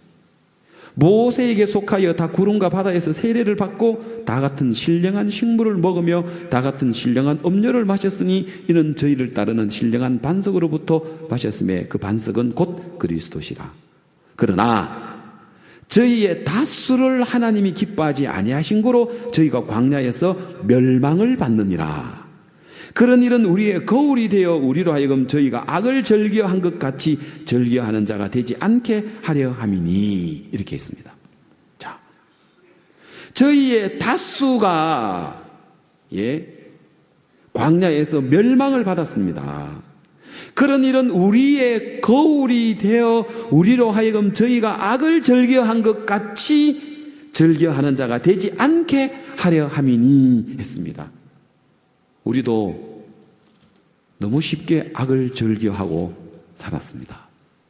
모세에게 속하여 다 구름과 바다에서 세례를 받고 다 같은 신령한 식물을 먹으며 다 같은 신령한 음료를 마셨으니 이는 저희를 따르는 신령한 반석으로부터 마셨음에 그 반석은 곧 그리스도시라. 그러나 저희의 다수를 하나님이 기뻐하지 아니하신 고로 저희가 광야에서 멸망을 받느니라. 그런 일은 우리의 거울이 되어 우리로 하여금 저희가 악을 즐겨한 것 같이 즐겨하는 자가 되지 않게 하려 함이니. 이렇게 했습니다. 자, 저희의 다수가 광야에서 멸망을 받았습니다. 그런 일은 우리의 거울이 되어 우리로 하여금 저희가 악을 즐겨한 것 같이 즐겨하는 자가 되지 않게 하려 함이니 했습니다. 우리도 너무 쉽게 악을 즐겨하고 살았습니다.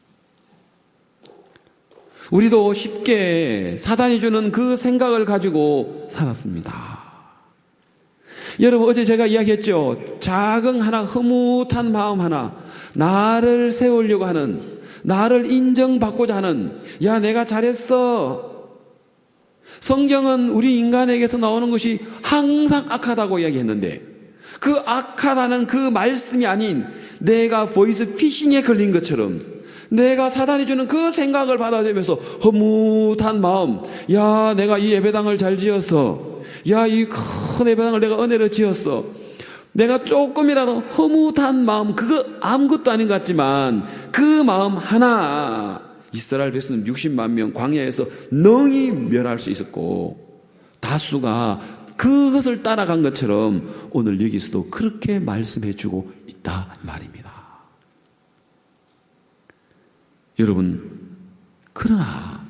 우리도 쉽게 사단이 주는 그 생각을 가지고 살았습니다. 여러분 어제 제가 이야기했죠. 작은 하나 흐뭇한 마음 하나 나를 세우려고 하는 나를 인정받고자 하는 야 내가 잘했어. 성경은 우리 인간에게서 나오는 것이 항상 악하다고 이야기했는데 그 악하다는 그 말씀이 아닌 내가 보이스 피싱에 걸린 것처럼 내가 사단이 주는 그 생각을 받아들이면서 허무한 마음 야 내가 이 예배당을 잘 지었어. 야 이 큰 예배당을 내가 은혜로 지었어. 내가 조금이라도 허무한 마음 그거 아무것도 아닌 것 같지만 그 마음 하나 이스라엘 백성은 60만 명 광야에서 능히 멸할 수 있었고 다수가 그것을 따라간 것처럼 오늘 여기서도 그렇게 말씀해 주고 있다 말입니다. 여러분 그러나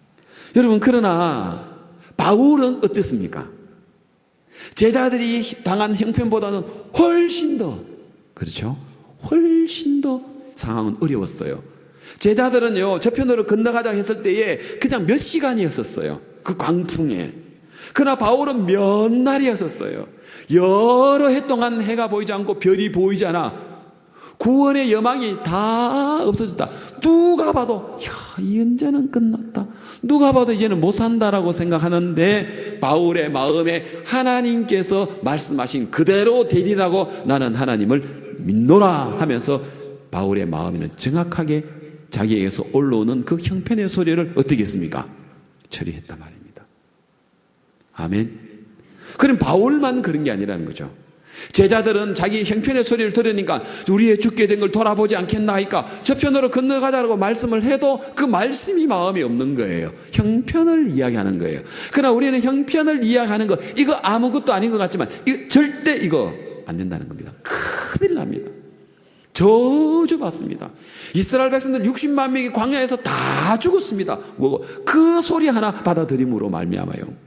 바울은 어땠습니까? 제자들이 당한 형편보다는 훨씬 더 그렇죠? 훨씬 더 상황은 어려웠어요. 제자들은요 저편으로 건너가자 했을 때에 그냥 몇 시간이었었어요. 그 광풍에. 그러나 바울은 몇 날이었었어요. 여러 해 동안 해가 보이지 않고 별이 보이지 않아 구원의 여망이 다 없어졌다. 누가 봐도 이제는 끝났다. 누가 봐도 이제는 못 산다라고 생각하는데 바울의 마음에 하나님께서 말씀하신 그대로 되리라고 나는 하나님을 믿노라 하면서 바울의 마음에는 정확하게 자기에게서 올라오는 그 형편의 소리를 어떻게 했습니까? 처리했단 말입니다. 아멘. 그럼 바울만 그런 게 아니라는 거죠. 제자들은 자기 형편의 소리를 들으니까 우리의 죽게 된 걸 돌아보지 않겠나이까 저편으로 건너가자라고 말씀을 해도 그 말씀이 마음에 없는 거예요. 형편을 이야기하는 거예요. 그러나 우리는 형편을 이야기하는 거 이거 아무것도 아닌 것 같지만 절대 이거 안 된다는 겁니다. 큰일 납니다. 저주받습니다. 이스라엘 백성들 60만 명이 광야에서 다 죽었습니다. 그 소리 하나 받아들임으로 말미암아요.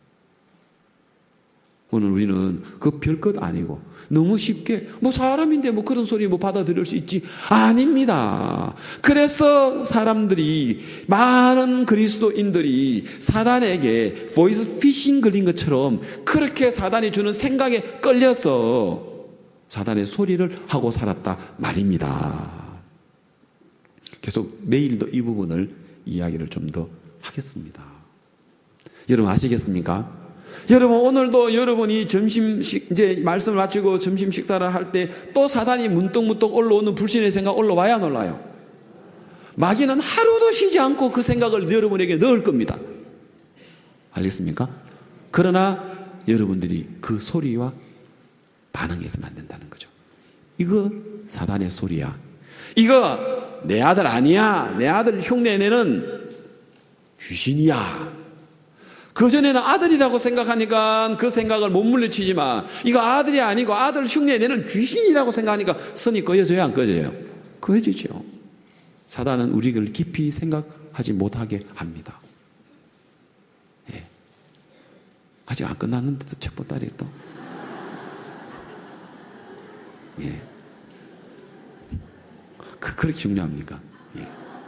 오늘 우리는 그 별것 아니고 너무 쉽게 사람인데 그런 소리 받아들일 수 있지. 아닙니다. 그래서 사람들이 많은 그리스도인들이 사단에게 보이스 피싱 걸린 것처럼 그렇게 사단이 주는 생각에 끌려서 사단의 소리를 하고 살았다 말입니다. 계속 내일도 이 부분을 이야기를 좀 더 하겠습니다. 여러분 아시겠습니까? 여러분 오늘도 여러분이 이제 말씀을 마치고 점심 식사를 할 때 또 사단이 문득문득 올라오는 불신의 생각 올라와야 안 올라요? 마귀는 하루도 쉬지 않고 그 생각을 여러분에게 넣을 겁니다. 알겠습니까? 그러나 여러분들이 그 소리와 반응해서는 안 된다는 거죠. 이거 사단의 소리야. 이거 내 아들 아니야. 내 아들 흉내내는 귀신이야. 그전에는 아들이라고 생각하니까 그 생각을 못 물리치지만 이거 아들이 아니고 아들 흉내내는 귀신이라고 생각하니까 선이 꺼져져요, 안 꺼져요? 꺼지죠. 사단은 우리를 깊이 생각하지 못하게 합니다. 예. 아직 안 끝났는데도 첩보따리 또. 예. 그렇게 중요합니까? 예.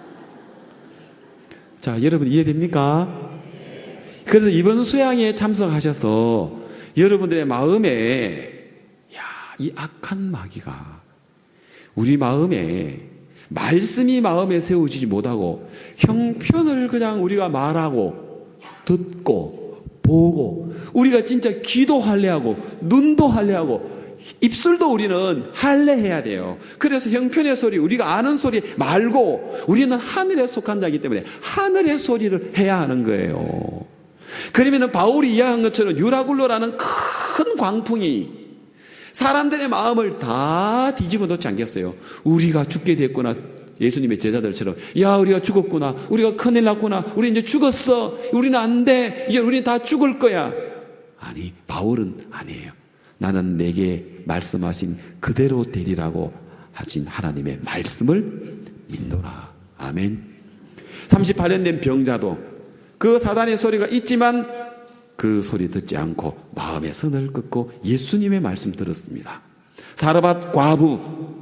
자, 여러분 이해됩니까? 그래서 이번 수양에 참석하셔서 여러분들의 마음에 이 악한 마귀가 우리 마음에 말씀이 마음에 세워지지 못하고 형편을 그냥 우리가 말하고 듣고 보고 우리가 진짜 기도할래 하고 눈도 할래 하고 입술도 우리는 할례해야 돼요. 그래서 형편의 소리, 우리가 아는 소리 말고 우리는 하늘에 속한 자이기 때문에 하늘의 소리를 해야 하는 거예요. 그러면 바울이 이야기한 것처럼 유라굴로라는 큰 광풍이 사람들의 마음을 다 뒤집어 놓지 않겠어요? 우리가 죽게 됐구나. 예수님의 제자들처럼 우리가 죽었구나. 우리가 큰일 났구나. 우리 이제 죽었어. 우리는 안 돼. 이제 우리는 다 죽을 거야. 아니, 바울은 아니에요. 나는 내게 말씀하신 그대로 되리라고 하신 하나님의 말씀을 믿노라. 아멘. 38년 된 병자도 그 사단의 소리가 있지만 그 소리 듣지 않고 마음의 선을 끊고 예수님의 말씀 들었습니다. 사르밧 과부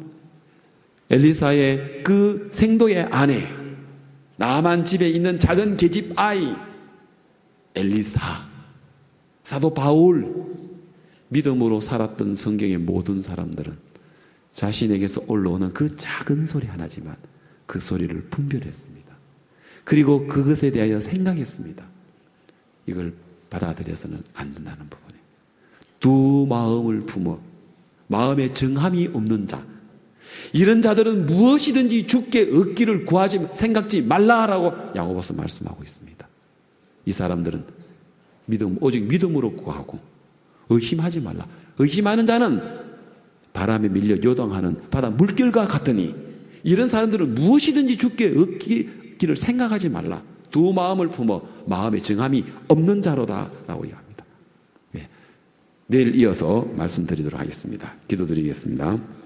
엘리사의 그 생도의 아내 나만 집에 있는 작은 계집 아이 엘리사 사도 바울 믿음으로 살았던 성경의 모든 사람들은 자신에게서 올라오는 그 작은 소리 하나지만 그 소리를 분별했습니다. 그리고 그것에 대하여 생각했습니다. 이걸 받아들여서는 안 된다는 부분이에요. 두 마음을 품어 마음에 정함이 없는 자, 이런 자들은 무엇이든지 주께 얻기를 구하지 생각지 말라라고 야고보서 말씀하고 있습니다. 이 사람들은 오직 믿음으로 구하고 의심하지 말라. 의심하는 자는 바람에 밀려 요동하는 바다 물결과 같으니 이런 사람들은 무엇이든지 주께 얻기를 생각하지 말라. 두 마음을 품어 마음에 정함이 없는 자로다라고 이야기합니다. 네. 내일 이어서 말씀드리도록 하겠습니다. 기도드리겠습니다.